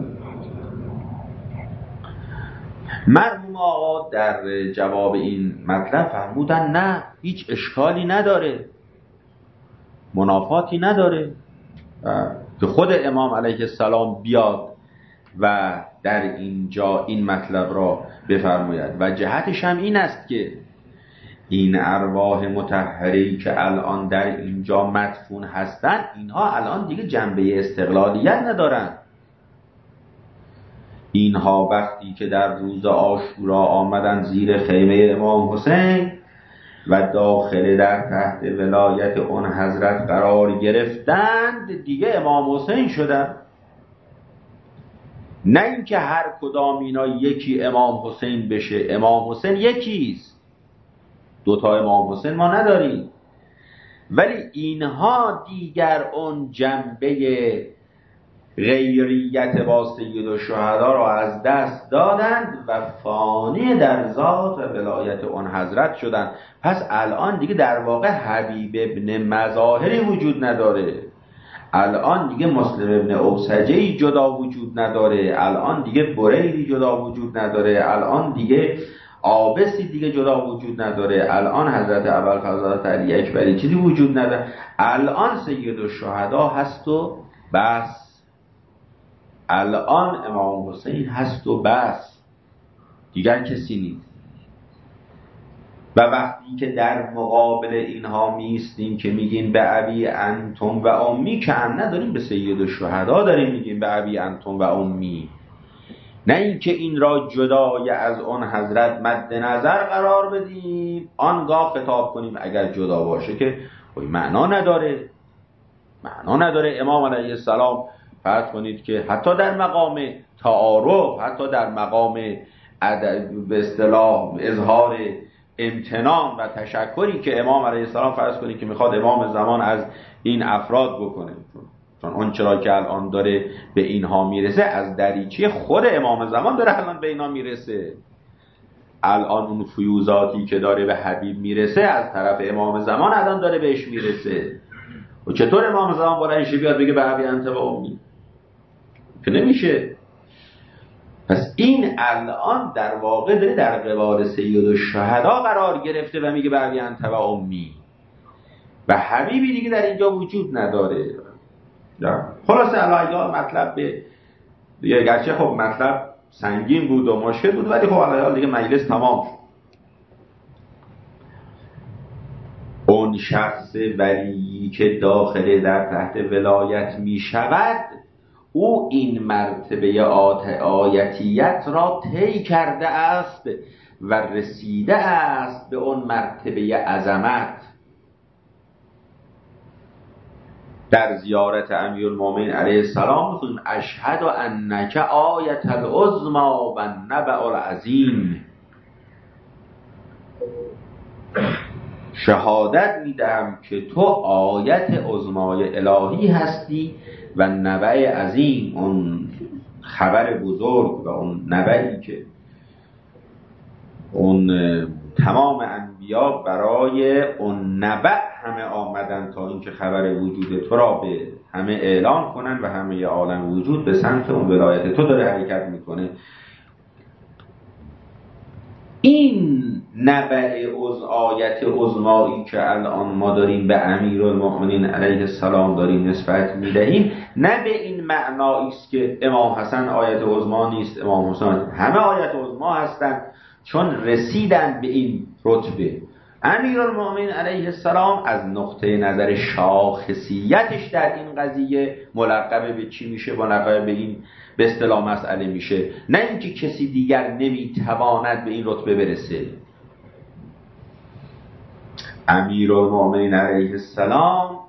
مرحوم آقا در جواب این مطلب فرمودن نه، هیچ اشکالی نداره، منافاتی نداره که خود امام علیه السلام بیاد و در اینجا این مطلب را بفرماید. و جهتش هم این است که این ارواح مطهری که الان در اینجا مدفون هستند، اینها الان دیگه جنبه استقلالیت ندارن. اینها وقتی که در روز عاشورا آمدن زیر خیمه امام حسین و داخل در تحت ولایت اون حضرت قرار گرفتند، دیگه امام حسین شدن. نه اینکه هر کدام اینا یکی امام حسین بشه. امام حسین یکیست، دوتا امام حسین ما نداریم، ولی اینها دیگر اون جنبه غیریت با سید الشهدا را از دست دادند و فانی در ذات و ولایت اون حضرت شدند. پس الان دیگه در واقع حبیب ابن مظاهری وجود نداره، الان دیگه مسلم ابن اوسجی جدا وجود نداره، الان دیگه بریری جدا وجود نداره، الان دیگه عابسی دیگه جدا وجود نداره، الان حضرت ابوالفضل علی اکبری چیزی وجود نداره، الان سید الشهدا هست و بس، الان امام حسین هست و بس، دیگر کسی نیست. و وقتی که در مقابل اینها میستیم که میگیم به ابی انتم و امی، که هم نداریم به سید الشهدا داریم میگیم به ابی انتم و امی، نه اینکه این را جدای از اون حضرت مد نظر قرار بدیم آنگاه خطاب کنیم اگر جدا باشه که معنا نداره. معنا نداره. امام علیه السلام فرض کنید که حتی در مقام تعارف، حتی در مقام به اصطلاح اظهار امتنان و تشکری که امام علیه السلام فرض کنید که میخواد امام زمان از این افراد بکنه، چون اون چرا که الان داره به اینها میرسه از دریچه خود امام زمان داره الان به اینا میرسه. الان اون فیوزاتی که داره به حبیب میرسه از طرف امام زمان الان داره بهش میرسه. و چطور امام زمان بلند شه بیاد بگه به ابی انت و امی؟ که نمیشه. پس این الان در واقع داره در قبال سید الشهدا قرار گرفته و میگه بقیه انت و امی و حبیبی دیگه در اینجا وجود نداره. خلاصه الان مطلب به گرچه خب مطلب سنگین بود و مشکل بود ولی خب الان دیگه مجلس تمام شد. اون شخص ولی که داخل در تحت ولایت می شود او این مرتبه آیتیت را طی کرده است و رسیده است به اون مرتبه عظمت. در زیارت امیرالمومنین علیه السلام می‌خونیم اشهد انک آیت العظمی و النبأ العظیم، شهادت میدهم که تو آیت عظمای الهی هستی و نبأ عظیم، اون خبر بزرگ و اون نبأی که اون تمام انبیا برای اون نبأ همه آمدن تا اینکه خبر وجود تو را به همه اعلان کنن و همه عالم وجود به سمت اون ولایت تو داره حرکت میکنه. این نبأ از آیت عظمایی که الان ما داریم به امیرالمؤمنین علیه السلام داریم نسبت میدهیم نه به این معنایی است که امام حسن آیت عظما نیست، امام حسین همه آیت عظما هستند چون رسیدن به این رتبه. امیرالمؤمنین علیه السلام از نقطه نظر شاخصیتش در این قضیه ملقب به چی میشه؟ ملقب به این به اصطلاح مسئله میشه، نه اینکه کسی دیگر نمیتواند به این رتبه برسه. امیرالمؤمنین علیه السلام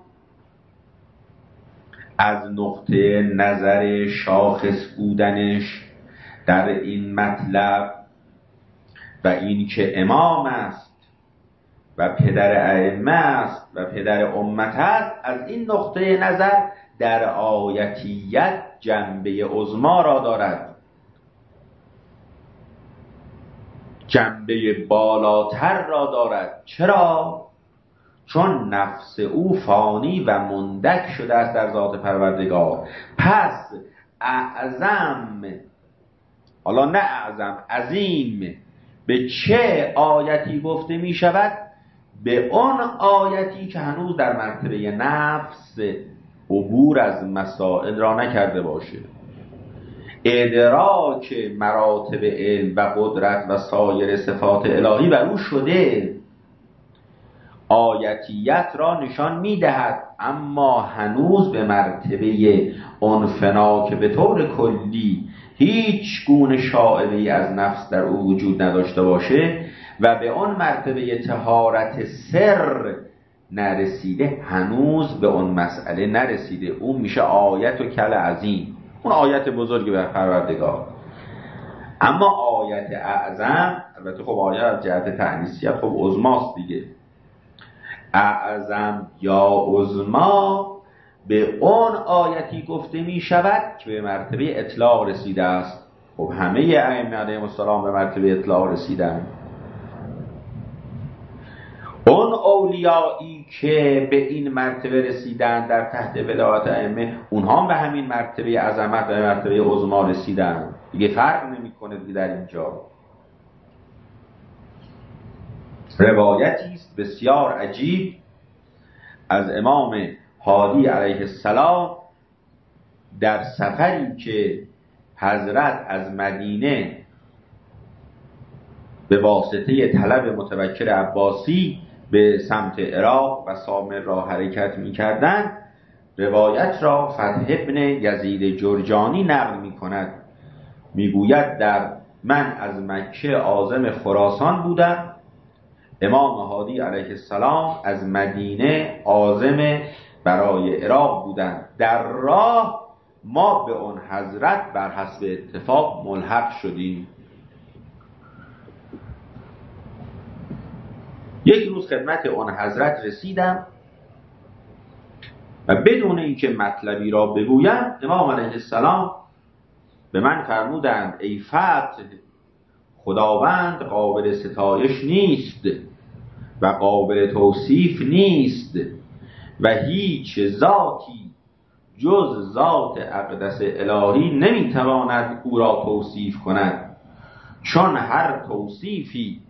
از نقطه نظر شاخص بودنش در این مطلب و این که امام است و پدر ائمه است و پدر امت است، از این نقطه نظر در آیتیت جنبه عظما را دارد، جنبه بالاتر را دارد. چرا؟ چون نفس او فانی و مندک شده است در ذات پروردگار. پس اعظم، حالا نه اعظم، عظیم به چه آیتی گفته می شود؟ به اون آیتی که هنوز در مرتبه نفس عبور از مسائل را نکرده باشه، ادراک مراتب علم و قدرت و سایر صفات الهی بر او شده، آیتیت را نشان میدهد اما هنوز به مرتبه اون فنا که به طور کلی هیچ گونه شائبه‌ای از نفس در او وجود نداشته باشه و به اون مرتبه طهارت سر نرسیده، هنوز به اون مسئله نرسیده. اون میشه آیت و کل عظیم، اون آیت بزرگی بر پروردگار. اما آیت اعظم، البته خب آیت از جهت تأنیثیت خب عظماست دیگه، اعظم یا عظما به اون آیتی گفته می شود که به مرتبه اطلاق رسیده است. خب همه ائمه علیهم السلام به مرتبه اطلاق رسیدن. اون اولیایی که به این مرتبه رسیدن در تحت ولایت ائمه، اونها هم به همین مرتبه عظمت و مرتبه عظما رسیدن. دیگه فرق نمی‌کنه دیگه در اینجا. روایتی است بسیار عجیب از امام هادی علیه السلام در سفری که حضرت از مدینه به واسطه طلب متوکل عباسی به سمت عراق و سامر را حرکت می کردن، روایت را فتح ابن یزید جرجانی نقل می کند. می گوید در من از مکه عازم خراسان بودم، امام هادی علیه السلام از مدینه عازم برای عراق بودند. در راه ما به اون حضرت بر حسب اتفاق ملحق شدیم. یک روز خدمت اون حضرت رسیدم و بدون اینکه مطلبی را بگویم امام علیه السلام به من فرمودند ای فتح، خداوند قابل ستایش نیست و قابل توصیف نیست و هیچ ذاتی جز ذات اقدس الهی نمیتواند او را توصیف کند، چون هر توصیفی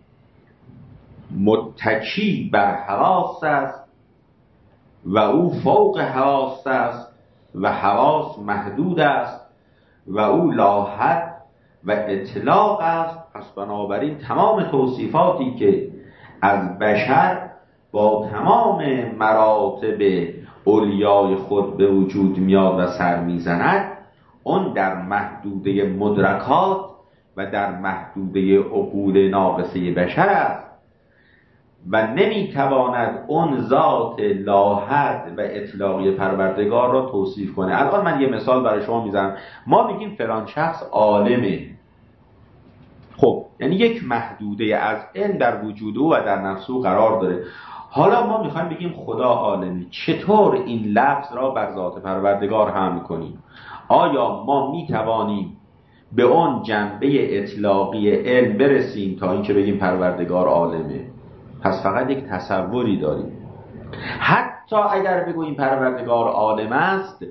متکی بر حواس است و او فوق حواس است و حواس محدود است و او لا حد و اطلاق است. پس بنابراین تمام توصیفاتی که از بشر با تمام مراتب اولیای خود به وجود میاد و سر میزند، اون در محدوده مدرکات و در محدوده عقول ناقصه بشر است و نمیتواند اون ذات لاحد و اطلاقی پروردگار را توصیف کنه. الان من یه مثال برای شما میزنم. ما میگیم فلان شخص عالمه، خب یعنی یک محدوده از علم در وجود او و در نفس او قرار داره. حالا ما میخوایم بگیم خدا عالمه، چطور این لفظ را بر ذات پروردگار حمل کنیم؟ آیا ما میتوانیم به اون جنبه اطلاقی علم برسیم تا اینکه بگیم پروردگار عالمه؟ پس فقط یک تصوری داریم. حتی اگر بگوییم پروردگار عالم است،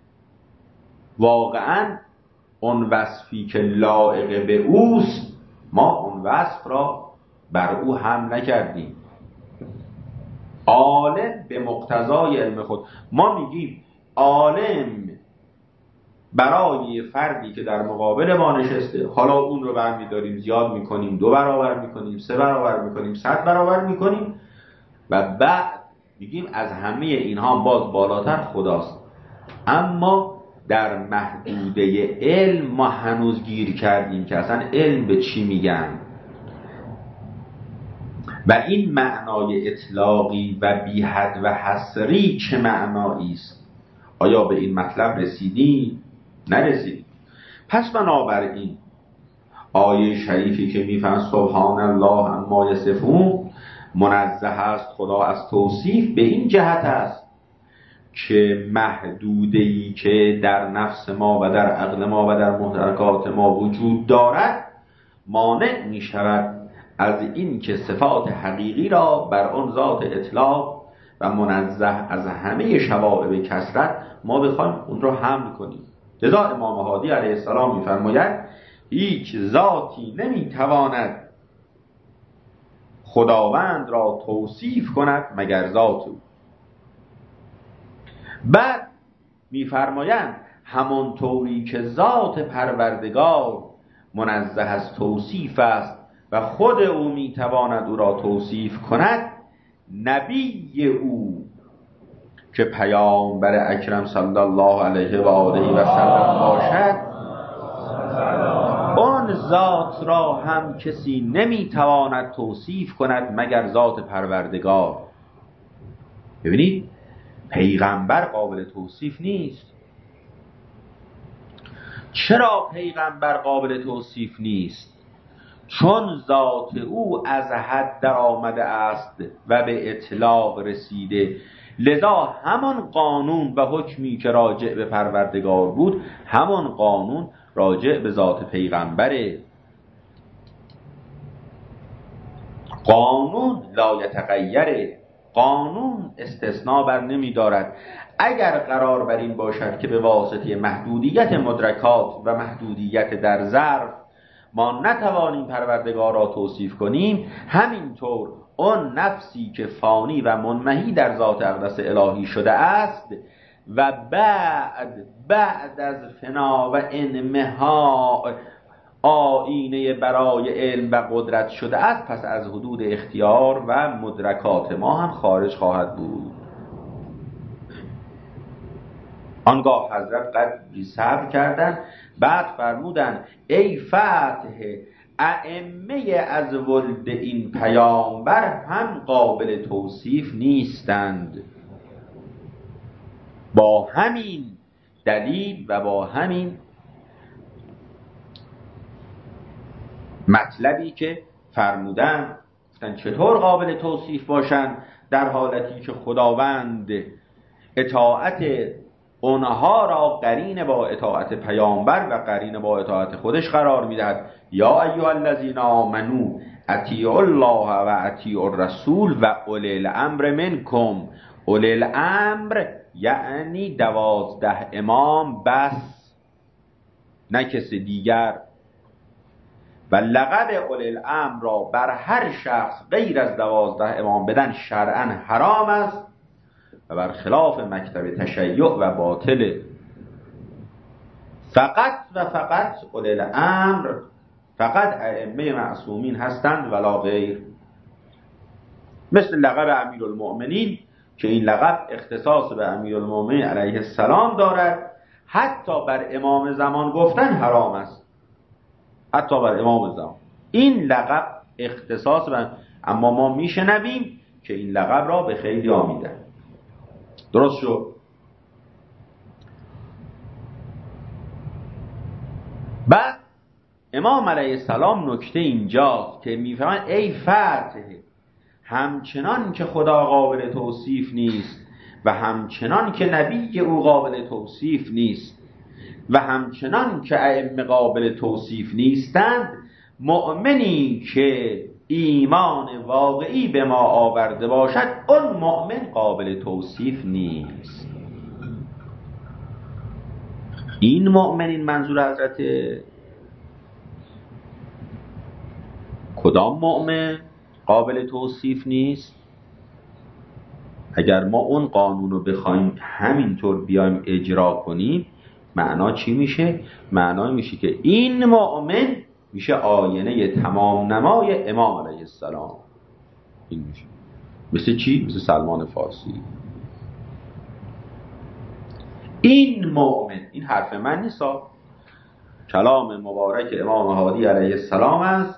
واقعا اون وصفی که لایق به اوست ما اون وصف را بر او هم نکردیم. عالم به مقتضای علم خود، ما میگیم عالم برای فردی که در مقابل ما نشسته، حالا اون رو برمیداریم زیاد میکنیم، دو برابر میکنیم، سه برابر میکنیم، صد برابر میکنیم و بعد میگیم از همه اینها باز بالاتر خداست. اما در محدوده علم ما هنوز گیر کردیم که اصلا علم به چی میگن و این معنای اطلاقی و بی‌حد و حصری چه معنایی است. آیا به این مطلب رسیدیم؟ نرسید. پس بنابراین آیه شریفی که میفهم سبحان الله عما یصفون، منزه است خدا از توصیف، به این جهت است که محدوده‌ای که در نفس ما و در عقل ما و در محرکات ما وجود دارد مانع می شود از این که صفات حقیقی را بر آن ذات اطلاق و منزه از همه شوائب کثرت ما بخوایم اون را حمل کنیم. لذا امام هادی علیه السلام می‌فرماید هیچ ذاتی نمی‌تواند خداوند را توصیف کند مگر ذات او. بعد می‌فرمایند همانطوری که ذات پروردگار منزه از توصیف است و خود او می‌تواند او را توصیف کند، نبی او که پیامبر اکرم صلی الله علیه و آله و سلم باشد، آن ذات را هم کسی نمیتواند توصیف کند مگر ذات پروردگار. ببینید پیغمبر قابل توصیف نیست. چرا پیغمبر قابل توصیف نیست؟ چون ذات او از حد در آمده است و به اطلاق رسیده. لذا همان قانون و حکمی که راجع به پروردگار بود، همان قانون راجع به ذات پیغمبره. قانون لا یتغیره، قانون استثناء بر نمی دارد. اگر قرار بر این باشد که به واسطه محدودیت مدرکات و محدودیت در ظرف ما نتوانیم پروردگار را توصیف کنیم، همینطور اون نفسی که فانی و منمحی در ذات اقدس الهی شده است و بعد بعد از فنا و انمحا آینه برای علم و قدرت شده است، پس از حدود اختیار و مدرکات ما هم خارج خواهد بود. آنگاه حضرت قدری صبر کردند، بعد فرمودند ای فتح، ائمه از ولد این پیامبر هم قابل توصیف نیستند. با همین دلیل و با همین مطلبی که فرمودن، گفتن چطور قابل توصیف باشن در حالتی که خداوند اطاعت اونها را قرین با اطاعت پیامبر و قرین با اطاعت خودش قرار میدهد. یا ایها الذین آمنو اطیعوا الله و اطیعوا الرسول و اولی الامر منکم. اولی الامر یعنی دوازده امام بس، نه کسی دیگر. و لقب اولی الامر را بر هر شخص غیر از دوازده امام بدن شرعاً حرام است و بر خلاف مکتب تشیع و باطل. فقط و فقط اولی الامر فقط ائمه معصومین هستند ولا غیر. مثل لقب امیرالمؤمنین که این لقب اختصاص به امیرالمؤمنین علیه السلام دارد، حتی بر امام زمان گفتن حرام است. حتی بر امام زمان این لقب اختصاص به، اما ما میشنویم که این لقب را به خیلی ها میدن. درست شد؟ بعد امام علیه السلام نکته اینجاست که میفهمن ای فتح، همچنان که خدا قابل توصیف نیست و همچنان که نبی او قابل توصیف نیست و همچنان که ائمه قابل توصیف نیستند، مؤمنی که ایمان واقعی به ما آورده باشد اون مؤمن قابل توصیف نیست. این مؤمنین منظور حضرت کدام مؤمن قابل توصیف نیست؟ اگر ما اون قانون رو بخوایم همینطور بیایم اجرا کنیم، معنا چی میشه؟ معنا میشه که این مؤمن میشه آینه تمام نمای امام علیه السلام. این میشه مثل چی؟ مثل سلمان فارسی. این مؤمن، این حرف من نیست، کلام مبارک امام هادی علیه السلام است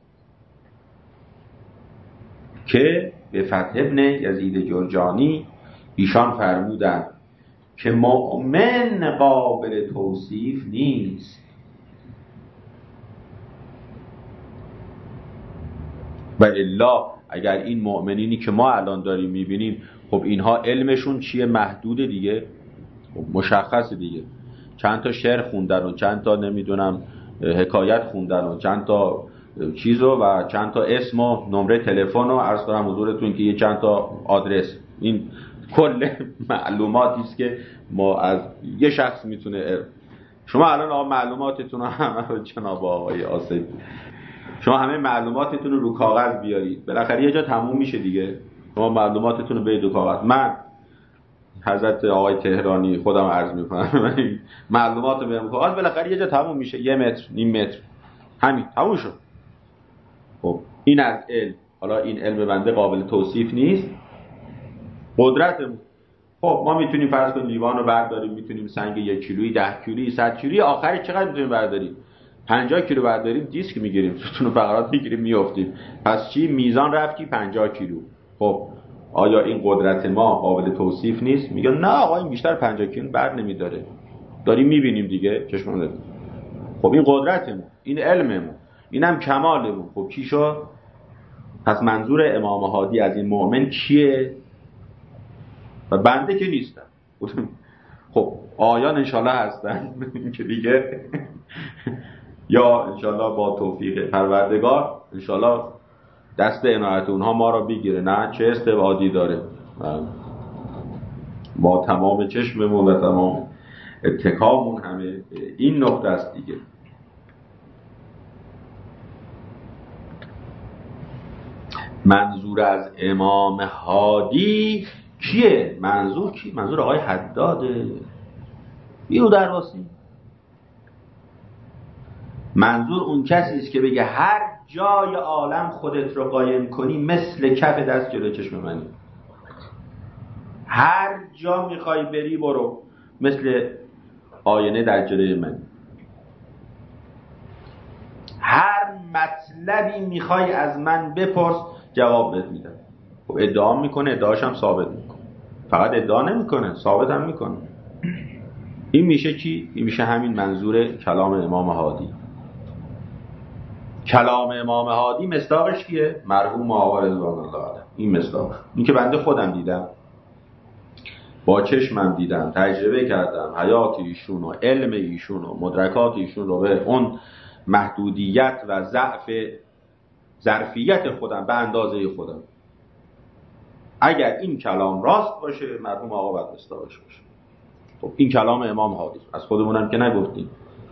که به فتح ابن یزید جرجانی ایشان فرمودند که مؤمن قابل توصیف نیست. و الا اگر این مؤمنینی که ما الان داریم میبینیم، خب اینها علمشون چیه؟ محدوده دیگه، خب مشخص دیگه. چند تا شعر خوندن و چند تا نمیدونم حکایت خوندن و چند تا چیزو و چند تا اسم و نمره تلفن و عرض کنم حضورتون که یه چند تا آدرس، این کل معلوماتی است که ما از یه شخص میتونه. شما الان آقا معلوماتتون رو همه رو جناب آقای آصفی، شما همه معلوماتتون رو رو کاغذ بیارید، بالاخره یه جا تموم میشه دیگه. شما معلوماتتون رو بیارید رو کاغذ. من حضرت آقای تهرانی خودم عرض میکنم معلومات رو بیارم کاغذ، بالاخره یه جا تموم میشه، یه متر نیم متر، همین تموم شد. خب این از علم. حالا این علم بنده قابل توصیف نیست، قدرتمون. خب ما میتونیم فرض کنیم لیوان رو برداریم، میتونیم سنگ یک کیلویی، ده کیلویی، صد کیلویی، آخرش چقدر میتونیم برداریم؟ پنجاه کیلو برداریم دیسک میگیریم، ستون و فقرات میگیریم میافتیم. پس چی؟ میزان رفتی پنجاه کیلو. خب آیا این قدرت ما قابل توصیف نیست؟ میگن نه آقا این بیشتر پنجاه کیلو بر نمیداره، داریم میبینیم دیگه چشمون. خب این قدرتمون، این علممون، اینم کمالمون. خب چی شد؟ پس منظور امام هادی از این مؤمن کیه؟ و بنده که نیستم. خب آیان انشالله هستن که دیگه یا انشالله با توفیق پروردگار انشالله دست عنایت اونها ما را بگیره. نه چه استعدادی داره، با تمام چشممون و تمام اتکامون همه این نقطه است دیگه. منظور از امام هادی کیه؟ منظور کی؟ منظور آقای حداده بیو درواسی. منظور اون کسی است که بگه هر جای عالم خودت رو قایم کنی مثل کف دست جلوی چشم منی، هر جا میخوای بری برو مثل آینه در جلوی من، هر مطلبی میخوای از من بپرس جواب بهت میدم. خب ادعا میکنه، ادعاش هم ثابت میکنه. فقط ادعا نمیکنه، ثابت هم میکنه. این میشه چی؟ این میشه همین منظور کلام امام هادی. کلام امام هادی مصداقش کیه؟ مرحوم آقا رضوان الله علیه. این مصداق، این که بنده خودم دیدم، با چشمم دیدم، تجربه کردم، حیات ایشون و علم ایشون و مدرکات ایشون رو به اون محدودیت و ضعف ظرفیت خودم به اندازه خودم اگر این کلام راست باشه مرحوم آقا باید مستاقش باشه. خب این کلام امام هادی از خودمونم که نگفتیم،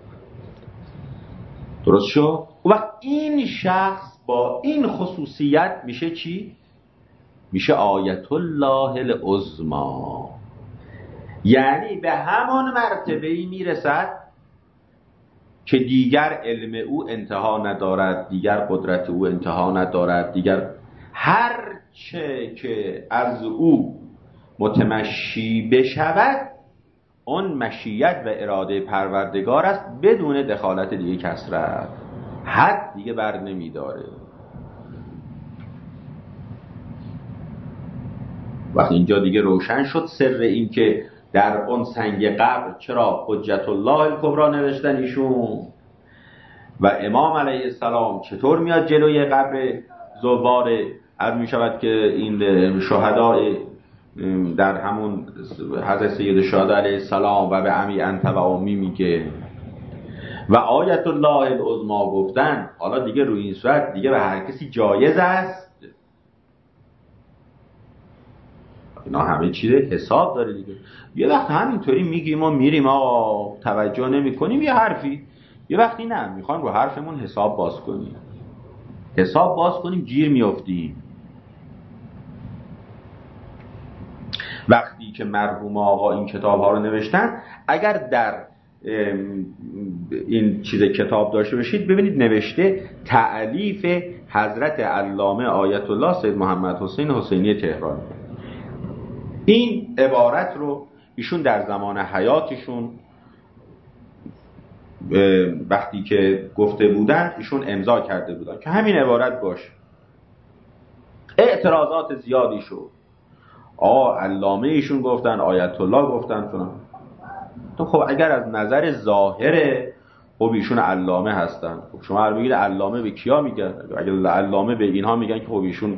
درست شد؟ و وقت این شخص با این خصوصیت میشه چی؟ میشه آیت الله العظمی، یعنی به همان مرتبه‌ای میرسد که دیگر علم او انتها ندارد، دیگر قدرت او انتها ندارد، دیگر هر چه که از او متمشی بشود اون مشیت و اراده پروردگار است بدون دخالت دیگه کسرت، حد دیگه بر نمیداره. وقتی اینجا دیگه روشن شد سر این که در اون سنگ قبر چرا حجت الله الکبری نوشتن ایشون و امام علیه السلام چطور میاد جلوی قبر زوار، عرض می شود که این شهداء در همون حضرت سید الشهداء علیه السلام و به عمی انت و امی میگه و آیت الله العظمی گفتن. حالا دیگه روی این صورت دیگه به هر کسی جایز است، اینا همه چیز حساب داره دیگه. یه وقت همینطوری میگیم ما میریم آقا توجه نمی کنیم یه حرفی، یه وقتی نه میخوان رو حرفمون حساب باز کنیم، حساب باز کنیم گیر میافتیم. وقتی که مرحوم آقا این کتاب ها رو نوشتن، اگر در این چیز کتاب داشته باشید ببینید نوشته تألیف حضرت علامه آیت الله سید محمد حسین حسینی تهرانی. این عبارت رو ایشون در زمان حیاتشون وقتی که گفته بودن ایشون امضا کرده بودن که همین عبارت باشه. اعتراضات زیادی شد، آه علامه ایشون گفتن، آیت الله گفتن چون تو خب اگر از نظر ظاهره خب ایشون علامه هستن، خب شما هر بگید علامه به کیا میگن؟ اگر علامه به اینها میگن که خب ایشون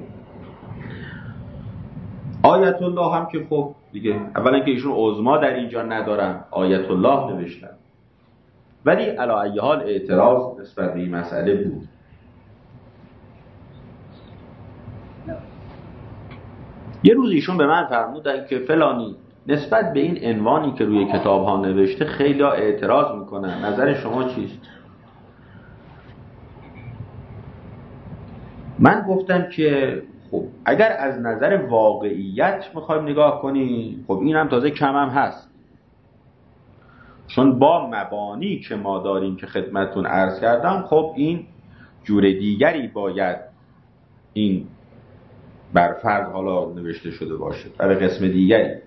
آیت الله هم که خب دیگه اولا که ایشون عظما در اینجا ندارن، آیت الله نوشتن. ولی علی ای حال اعتراض نسبت به این مسئله بود. یه روز ایشون به من فرمودن که فلانی نسبت به این عنوانی که روی کتاب ها نوشته خیلی ها اعتراض میکنن، نظر شما چیست؟ من گفتم که خب اگر از نظر واقعیت میخوایم نگاه کنیم خب این هم تازه کم هم هست، چون با مبانی که ما داریم که خدمتون عرض کردم خب این جور دیگری باید این بر فرض حالا نوشته شده باشه برای قسم دیگری.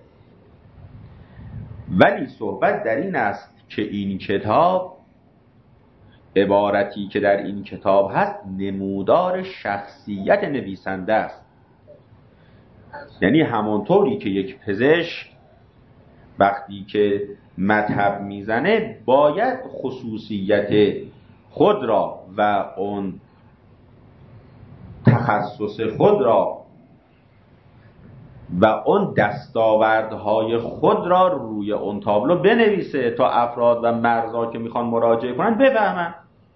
ولی صحبت در این است که این کتاب، عبارتی که در این کتاب هست نمودار شخصیت نویسنده است. یعنی همونطوری که یک پزشک وقتی که مطب میزنه باید خصوصیت خود را و اون تخصص خود را و اون دستاوردهای خود را روی اون تابلو بنویسه تا افراد و مرزا که میخوان مراجعه کنن بفهمن.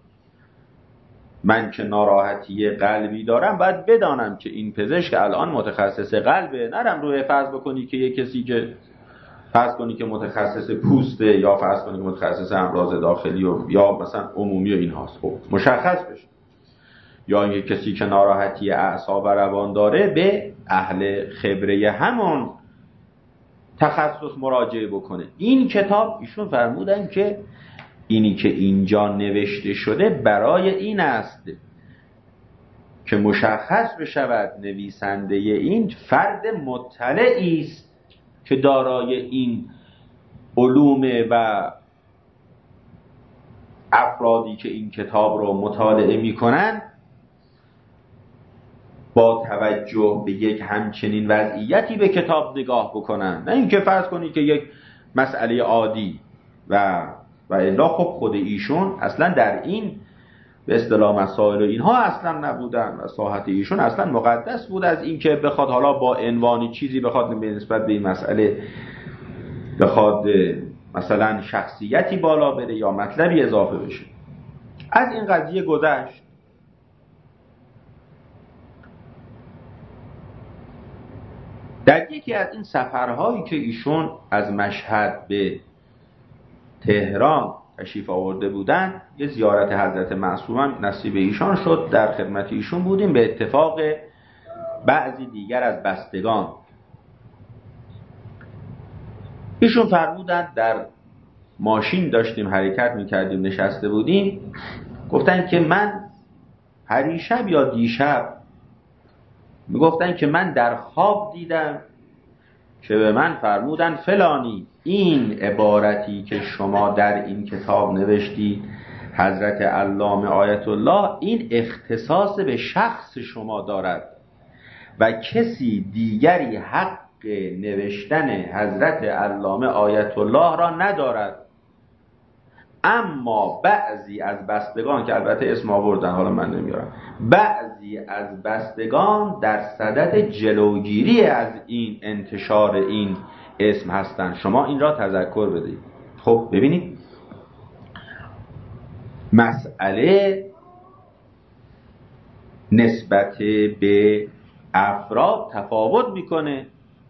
من که ناراحتی قلبی دارم باید بدانم که این پزشک الان متخصص قلبه، نرم روی فرض بکنی که یک کسی که فرض کنی که متخصص پوسته یا فرض کنی که متخصص امراض داخلی و یا مثلا عمومی و این هاست، خب مشخص بشه. یا یک کسی که ناراحتی اعصاب و روان داره به اهل خبره همون تخصص مراجعه بکنه. این کتاب ایشون فرمودن که اینی که اینجا نوشته شده برای این است که مشخص بشود نویسنده این فرد مطلعی است که دارای این علوم و افرادی که این کتاب رو مطالعه میکنن با توجه به یک همچنین وضعیتی به کتاب نگاه بکنن، نه اینکه فرض کنی که یک مسئله عادی و و الا خب خود ایشون اصلا در این به اصطلاح مسائل و اینها اصلا نبودن و ساحت ایشون اصلا مقدس بود از این که بخواد حالا با عنوانی چیزی بخواد به نسبت به این مسئله بخواد مثلا شخصیتی بالا بره یا مطلبی اضافه بشه. از این قضیه گذشت. در یکی از این سفرهایی که ایشون از مشهد به تهران تشریف آورده بودن، یه زیارت حضرت معصوم هم نصیب ایشان شد. در خدمت ایشون بودیم به اتفاق بعضی دیگر از بستگان. ایشون فرمودند در ماشین داشتیم حرکت میکردیم، نشسته بودیم، گفتن که من پریشب یا دیشب میگفتن که من در خواب دیدم که به من فرمودن فلانی این عبارتی که شما در این کتاب نوشتی حضرت علامه آیت الله، این اختصاص به شخص شما دارد و کسی دیگری حق نوشتن حضرت علامه آیت الله را ندارد. اما بعضی از بستگان که البته اسم آوردن، حالا من نمیارم، بعضی از بستگان در صدد جلوگیری از این انتشار این اسم هستند، شما این را تذکر بدید. خب ببینید مسئله نسبت به افراد تفاوت میکنه.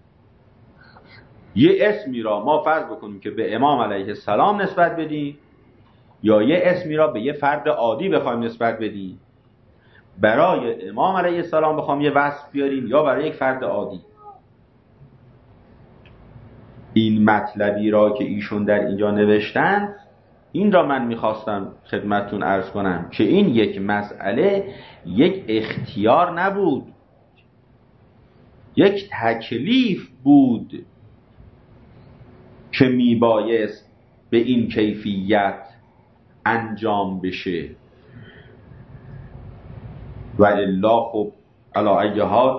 یه اسمی را ما فرض بکنیم که به امام علیه السلام نسبت بدیم، یا یه اسمی را به یه فرد عادی بخوایم نسبت بدیم. برای امام علیه السلام بخوام یه وصف بیاریم یا برای یک فرد عادی. این مطلبی را که ایشون در اینجا نوشتن، این را من میخواستم خدمتتون عرض کنم که این یک مسئله یک اختیار نبود، یک تکلیف بود که میبایست به این کیفیت انجام بشه. و الا خب علی ای حال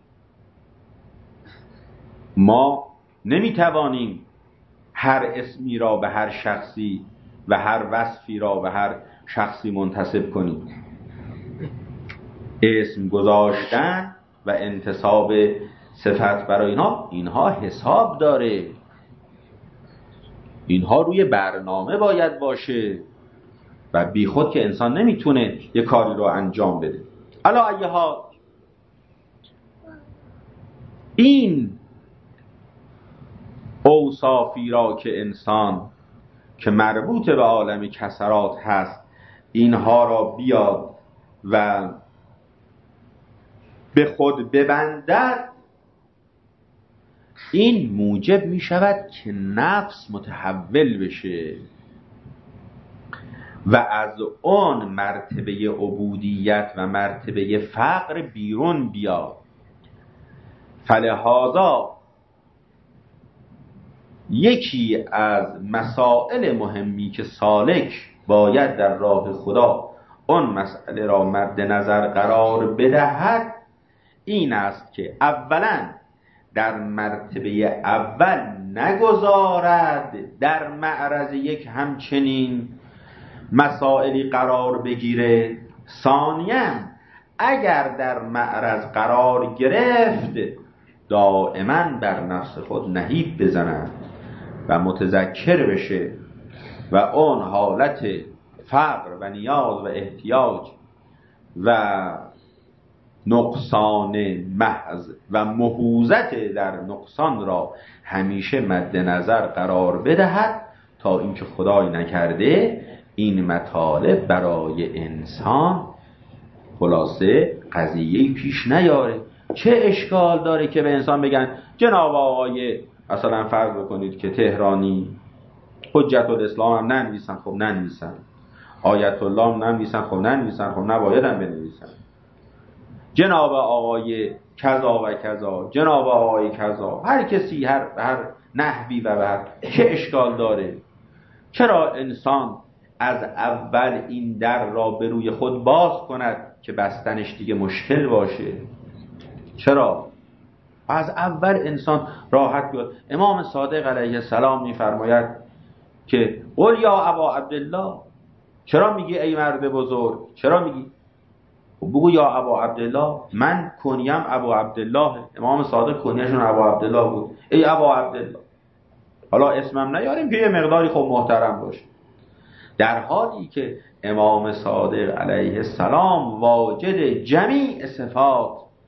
ما نمیتوانیم هر اسمی را به هر شخصی و هر وصفی را به هر شخصی منتسب کنیم. اسم گذاشتن و انتساب صفت برای اینها اینها حساب داره، اینها روی برنامه باید باشه و بی خود که انسان نمیتونه یه کاری رو انجام بده. علا ایها این اوصافی را که انسان که مربوط به عالم کسرات هست اینها را بیاد و به خود ببندد، این موجب می شود که نفس متحول بشه و از اون مرتبه عبودیت و مرتبه فقر بیرون بیاد. فلهذا یکی از مسائل مهمی که سالک باید در راه خدا اون مسئله را مد نظر قرار بدهد این است که اولا در مرتبه اول نگذارد در معرض یک همچنین مسائلی قرار بگیره. ثانیاً اگر در معرض قرار گرفت دائما بر نفس خود نهیب بزند و متذکر بشه و اون حالت فقر و نیاز و احتیاج و نقصان محض و مهوزت در نقصان را همیشه مد نظر قرار بدهد تا اینکه خدای نکرده این مطالب برای انسان خلاصه قضیه پیش نیاره. چه اشکال داره که به انسان بگن جناب آقای مثلا فرض بکنید که تهرانی حجت الاسلام هم ننویسن، خب ننویسن، آیت الله هم ننویسن، خب ننویسن، خب نباید هم بنویسن، جناب آقای کذا و کذا، جناب آقای کذا، هر کسی هر هر نحوی و هر چه اشکال داره؟ چرا انسان از اول این در را به روی خود باز کند که بستنش دیگه مشکل باشه؟ چرا از اول انسان راحت بیاد؟ امام صادق علیه السلام میفرماید که قل یا ابا عبدالله، چرا میگی ای مرد بزرگ؟ چرا میگی؟ بگو یا ابا عبدالله، من کنیم ابو عبدالله. امام صادق کنیشون ابو عبدالله بود. ای ابا عبدالله، حالا اسمم نیاریم که یه مقداری خب محترم باشه. در حالی که امام صادق علیه السلام واجد جمیع صفات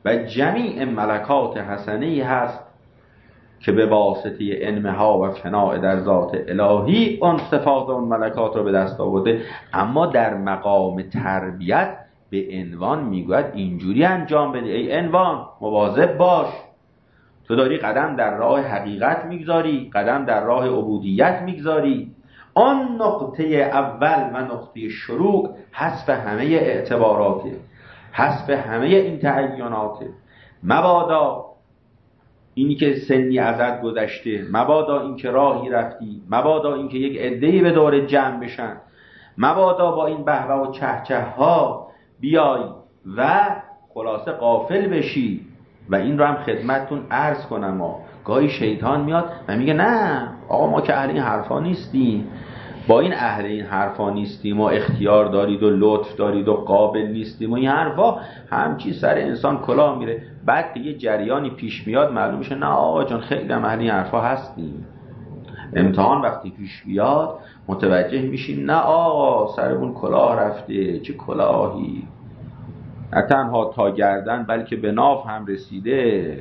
و جمیع ملکات حسنی هست که به واسطه انمها و فناء در ذات الهی اون صفات اون ملکات رو به دست آورده. اما در مقام تربیت به عنوان میگوید اینجوری انجام بده، ای عنوان مواظب باش، تو داری قدم در راه حقیقت میگذاری، قدم در راه عبودیت میگذاری. آن نقطه اول و نقطه شروع حسب همه اعتباراته، حسب همه این تعیناته. مبادا اینی که سنی ازت گذشته، مبادا این که راهی رفتی، مبادا این که یک عده‌ای به دور جمع بشن، مبادا با این بهبه و چهچه ها بیای و خلاصه غافل بشی. و این رو هم خدمتتون عرض کنم، ما گاهی شیطان میاد و میگه نه آقا ما که اهل این حرفا نیستیم، با این اهل این حرفا نیستیم و اختیار دارید و لطف دارید و قابل نیستیم و این حرفا، همچی سر انسان کلاه میره. بعد دیگه جریانی پیش میاد معلوم میشه نه آقا جان خیلی هم اهل این حرفا هستیم. امتحان وقتی پیش بیاد متوجه میشیم نه آقا سرمون کلاه رفته، چه کلاهی، نه تنها تا گردن بلکه به ناف هم رسیده،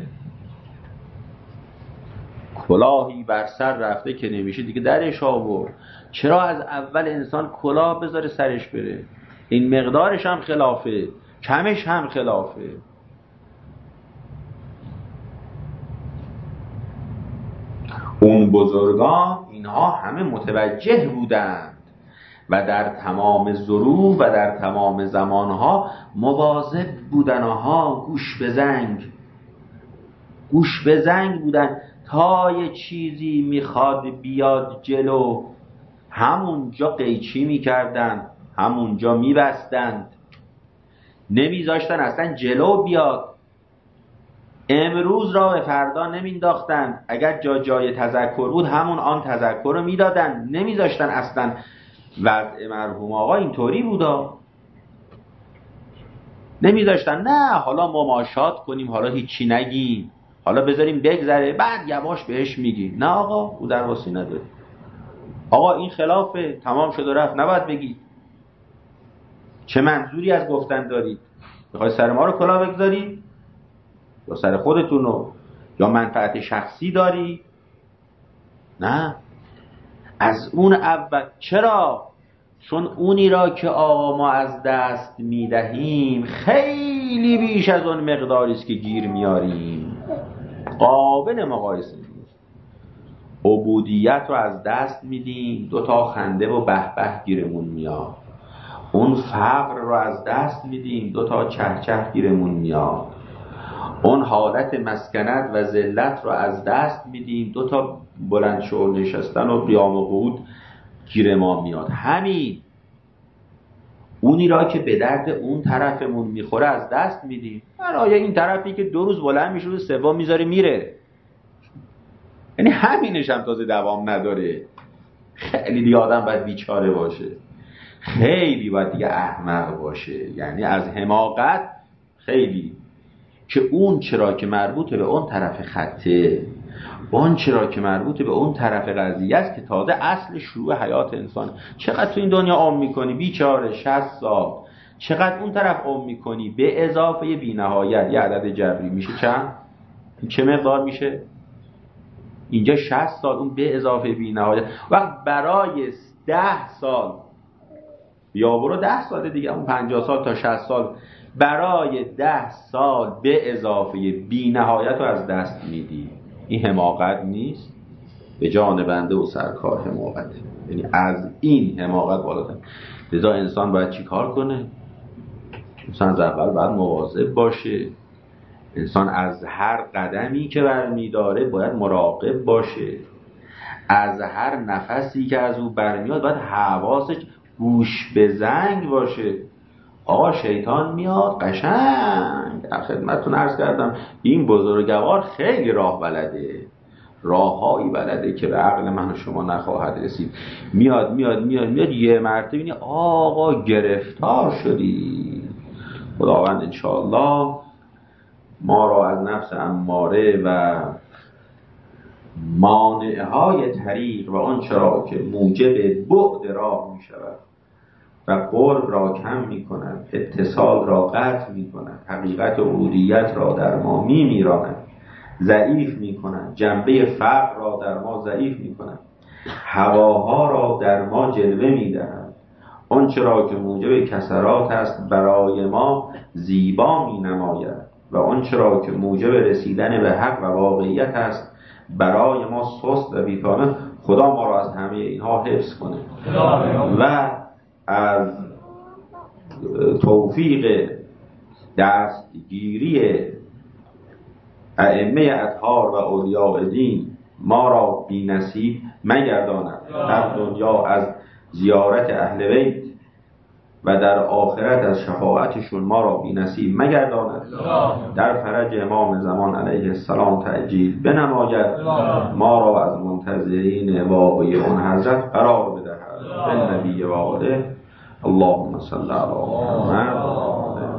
کلاهی بر سر رفته که نمیشه دیگه درش آورد. چرا از اول انسان کلاه بذاره سرش بره؟ این مقدارش هم خلافه، کمش هم خلافه. اون بزرگان اینها همه متوجه بودند و در تمام ظروف و در تمام زمانها مواظب بودن، ها گوش به زنگ، گوش به زنگ بودن. تا یه چیزی میخواد بیاد جلو همونجا قیچی میکردن، همونجا میبستند، نمیذاشتن اصلا جلو بیاد. امروز را به فردا نمینداختن، اگر جا جای تذکر بود همون آن تذکر رو میدادن، نمیذاشتن اصلا. وضع مرحوم آقا اینطوری بودا، نمیذاشتن نه حالا مماشات کنیم، حالا هیچی نگیم، حالا بذاریم بگذره بعد یواش بهش میگیم. نه آقا او درواسی نداره، آقا این خلافه، تمام شد و رفت، نباید بگید. چه منظوری از گفتن دارید؟ میخوای سر ما رو کلاه بگذارید یا سر خودتونو، یا منفعت شخصی داری؟ نه، از اون اول. چرا؟ چون اونی را که آقا ما از دست میدهیم خیلی بیش از اون مقداری است که گیر میاریم، قابل مقایسه نیست. عبودیت رو از دست میدیم، دو تا خنده و به به گیرمون میاد. اون فقر رو از دست میدیم، دو تا چه چه گیرمون میاد. اون حالت مسکنت و ذلت رو از دست میدیم، دو تا بلند شو نشستن و قیام و قعود گیر ما میاد. همین اونی را که به درد اون طرفمون میخوره از دست میدیم. برای این طرفی که دو روز بلند میشه و سوم میذاره میره، یعنی همینش هم تازه دوام نداره. خیلی دیگه آدم باید بیچاره باشه، خیلی باید دیگه احمق باشه، یعنی از حماقت خیلی، که اون چرا که مربوط به اون طرف خطه، اون چرا که مربوط به اون طرف قضیه است که تازه اصل شروع حیات انسان. چقدر تو این دنیا عمر میکنی بیچاره؟ شصت سال. چقدر اون طرف عمر میکنی به اضافه بی نهایت، یه عدد جبری میشه چند؟ چه مقدار میشه؟ اینجا شصت سال، اون به اضافه بی نهایت. وقت برای ده سال یا برو ده سال دیگه، اون پنجاه سال تا شصت سال، برای ده سال به اضافه بی نهایت رو از دست میدی. این حماقت نیست؟ به جان بنده و سرکار حماقت، یعنی از این حماقت بالاتر. لذا انسان باید چی کار کنه؟ انسان از اول باید مواظب باشه. انسان از هر قدمی که برمی داره باید مراقب باشه. از هر نفسی که از او برمیاد باید حواسش گوش به زنگ باشه. آقا شیطان میاد قشنگ، در خدمتتون عرض کردم این بزرگوار خیلی راه بلده، راههایی بلده که به عقل من و شما نخواهد رسید. میاد میاد میاد میاد یه مرتبه بینی آقا گرفتار شدی. خداوند انشاءالله ما را از نفس اماره و مانعهای طریق و آن چرا که موجب بعد راه می شود و قرب را کم می کند، اتصال را قطع می کند، حقیقت عبودیت را در ما می میراند، ضعیف می کند، جنبه فقر را در ما ضعیف می کند، هواها را در ما جلوه می دهد، آنچه را که موجب کسرات است برای ما زیبا می نماید و آنچه را که موجب رسیدن به حق و واقعیت است برای ما سست و بی‌فایده. خدا ما را از همه اینها حفظ کنه و از توفیق دستگیری ائمه اطهار و اولیاء دین ما را بی نصیب مگرداند، در دنیا از زیارت اهل بیت و در آخرت از شفاعتشون ما را بی نصیب مگرداند، در فرج امام زمان علیه السلام تعجیل بنماید، ما را از منتظرین واقعی اون حضرت قرار بدهد. به نبی و آله. اللهم صل علی محمد.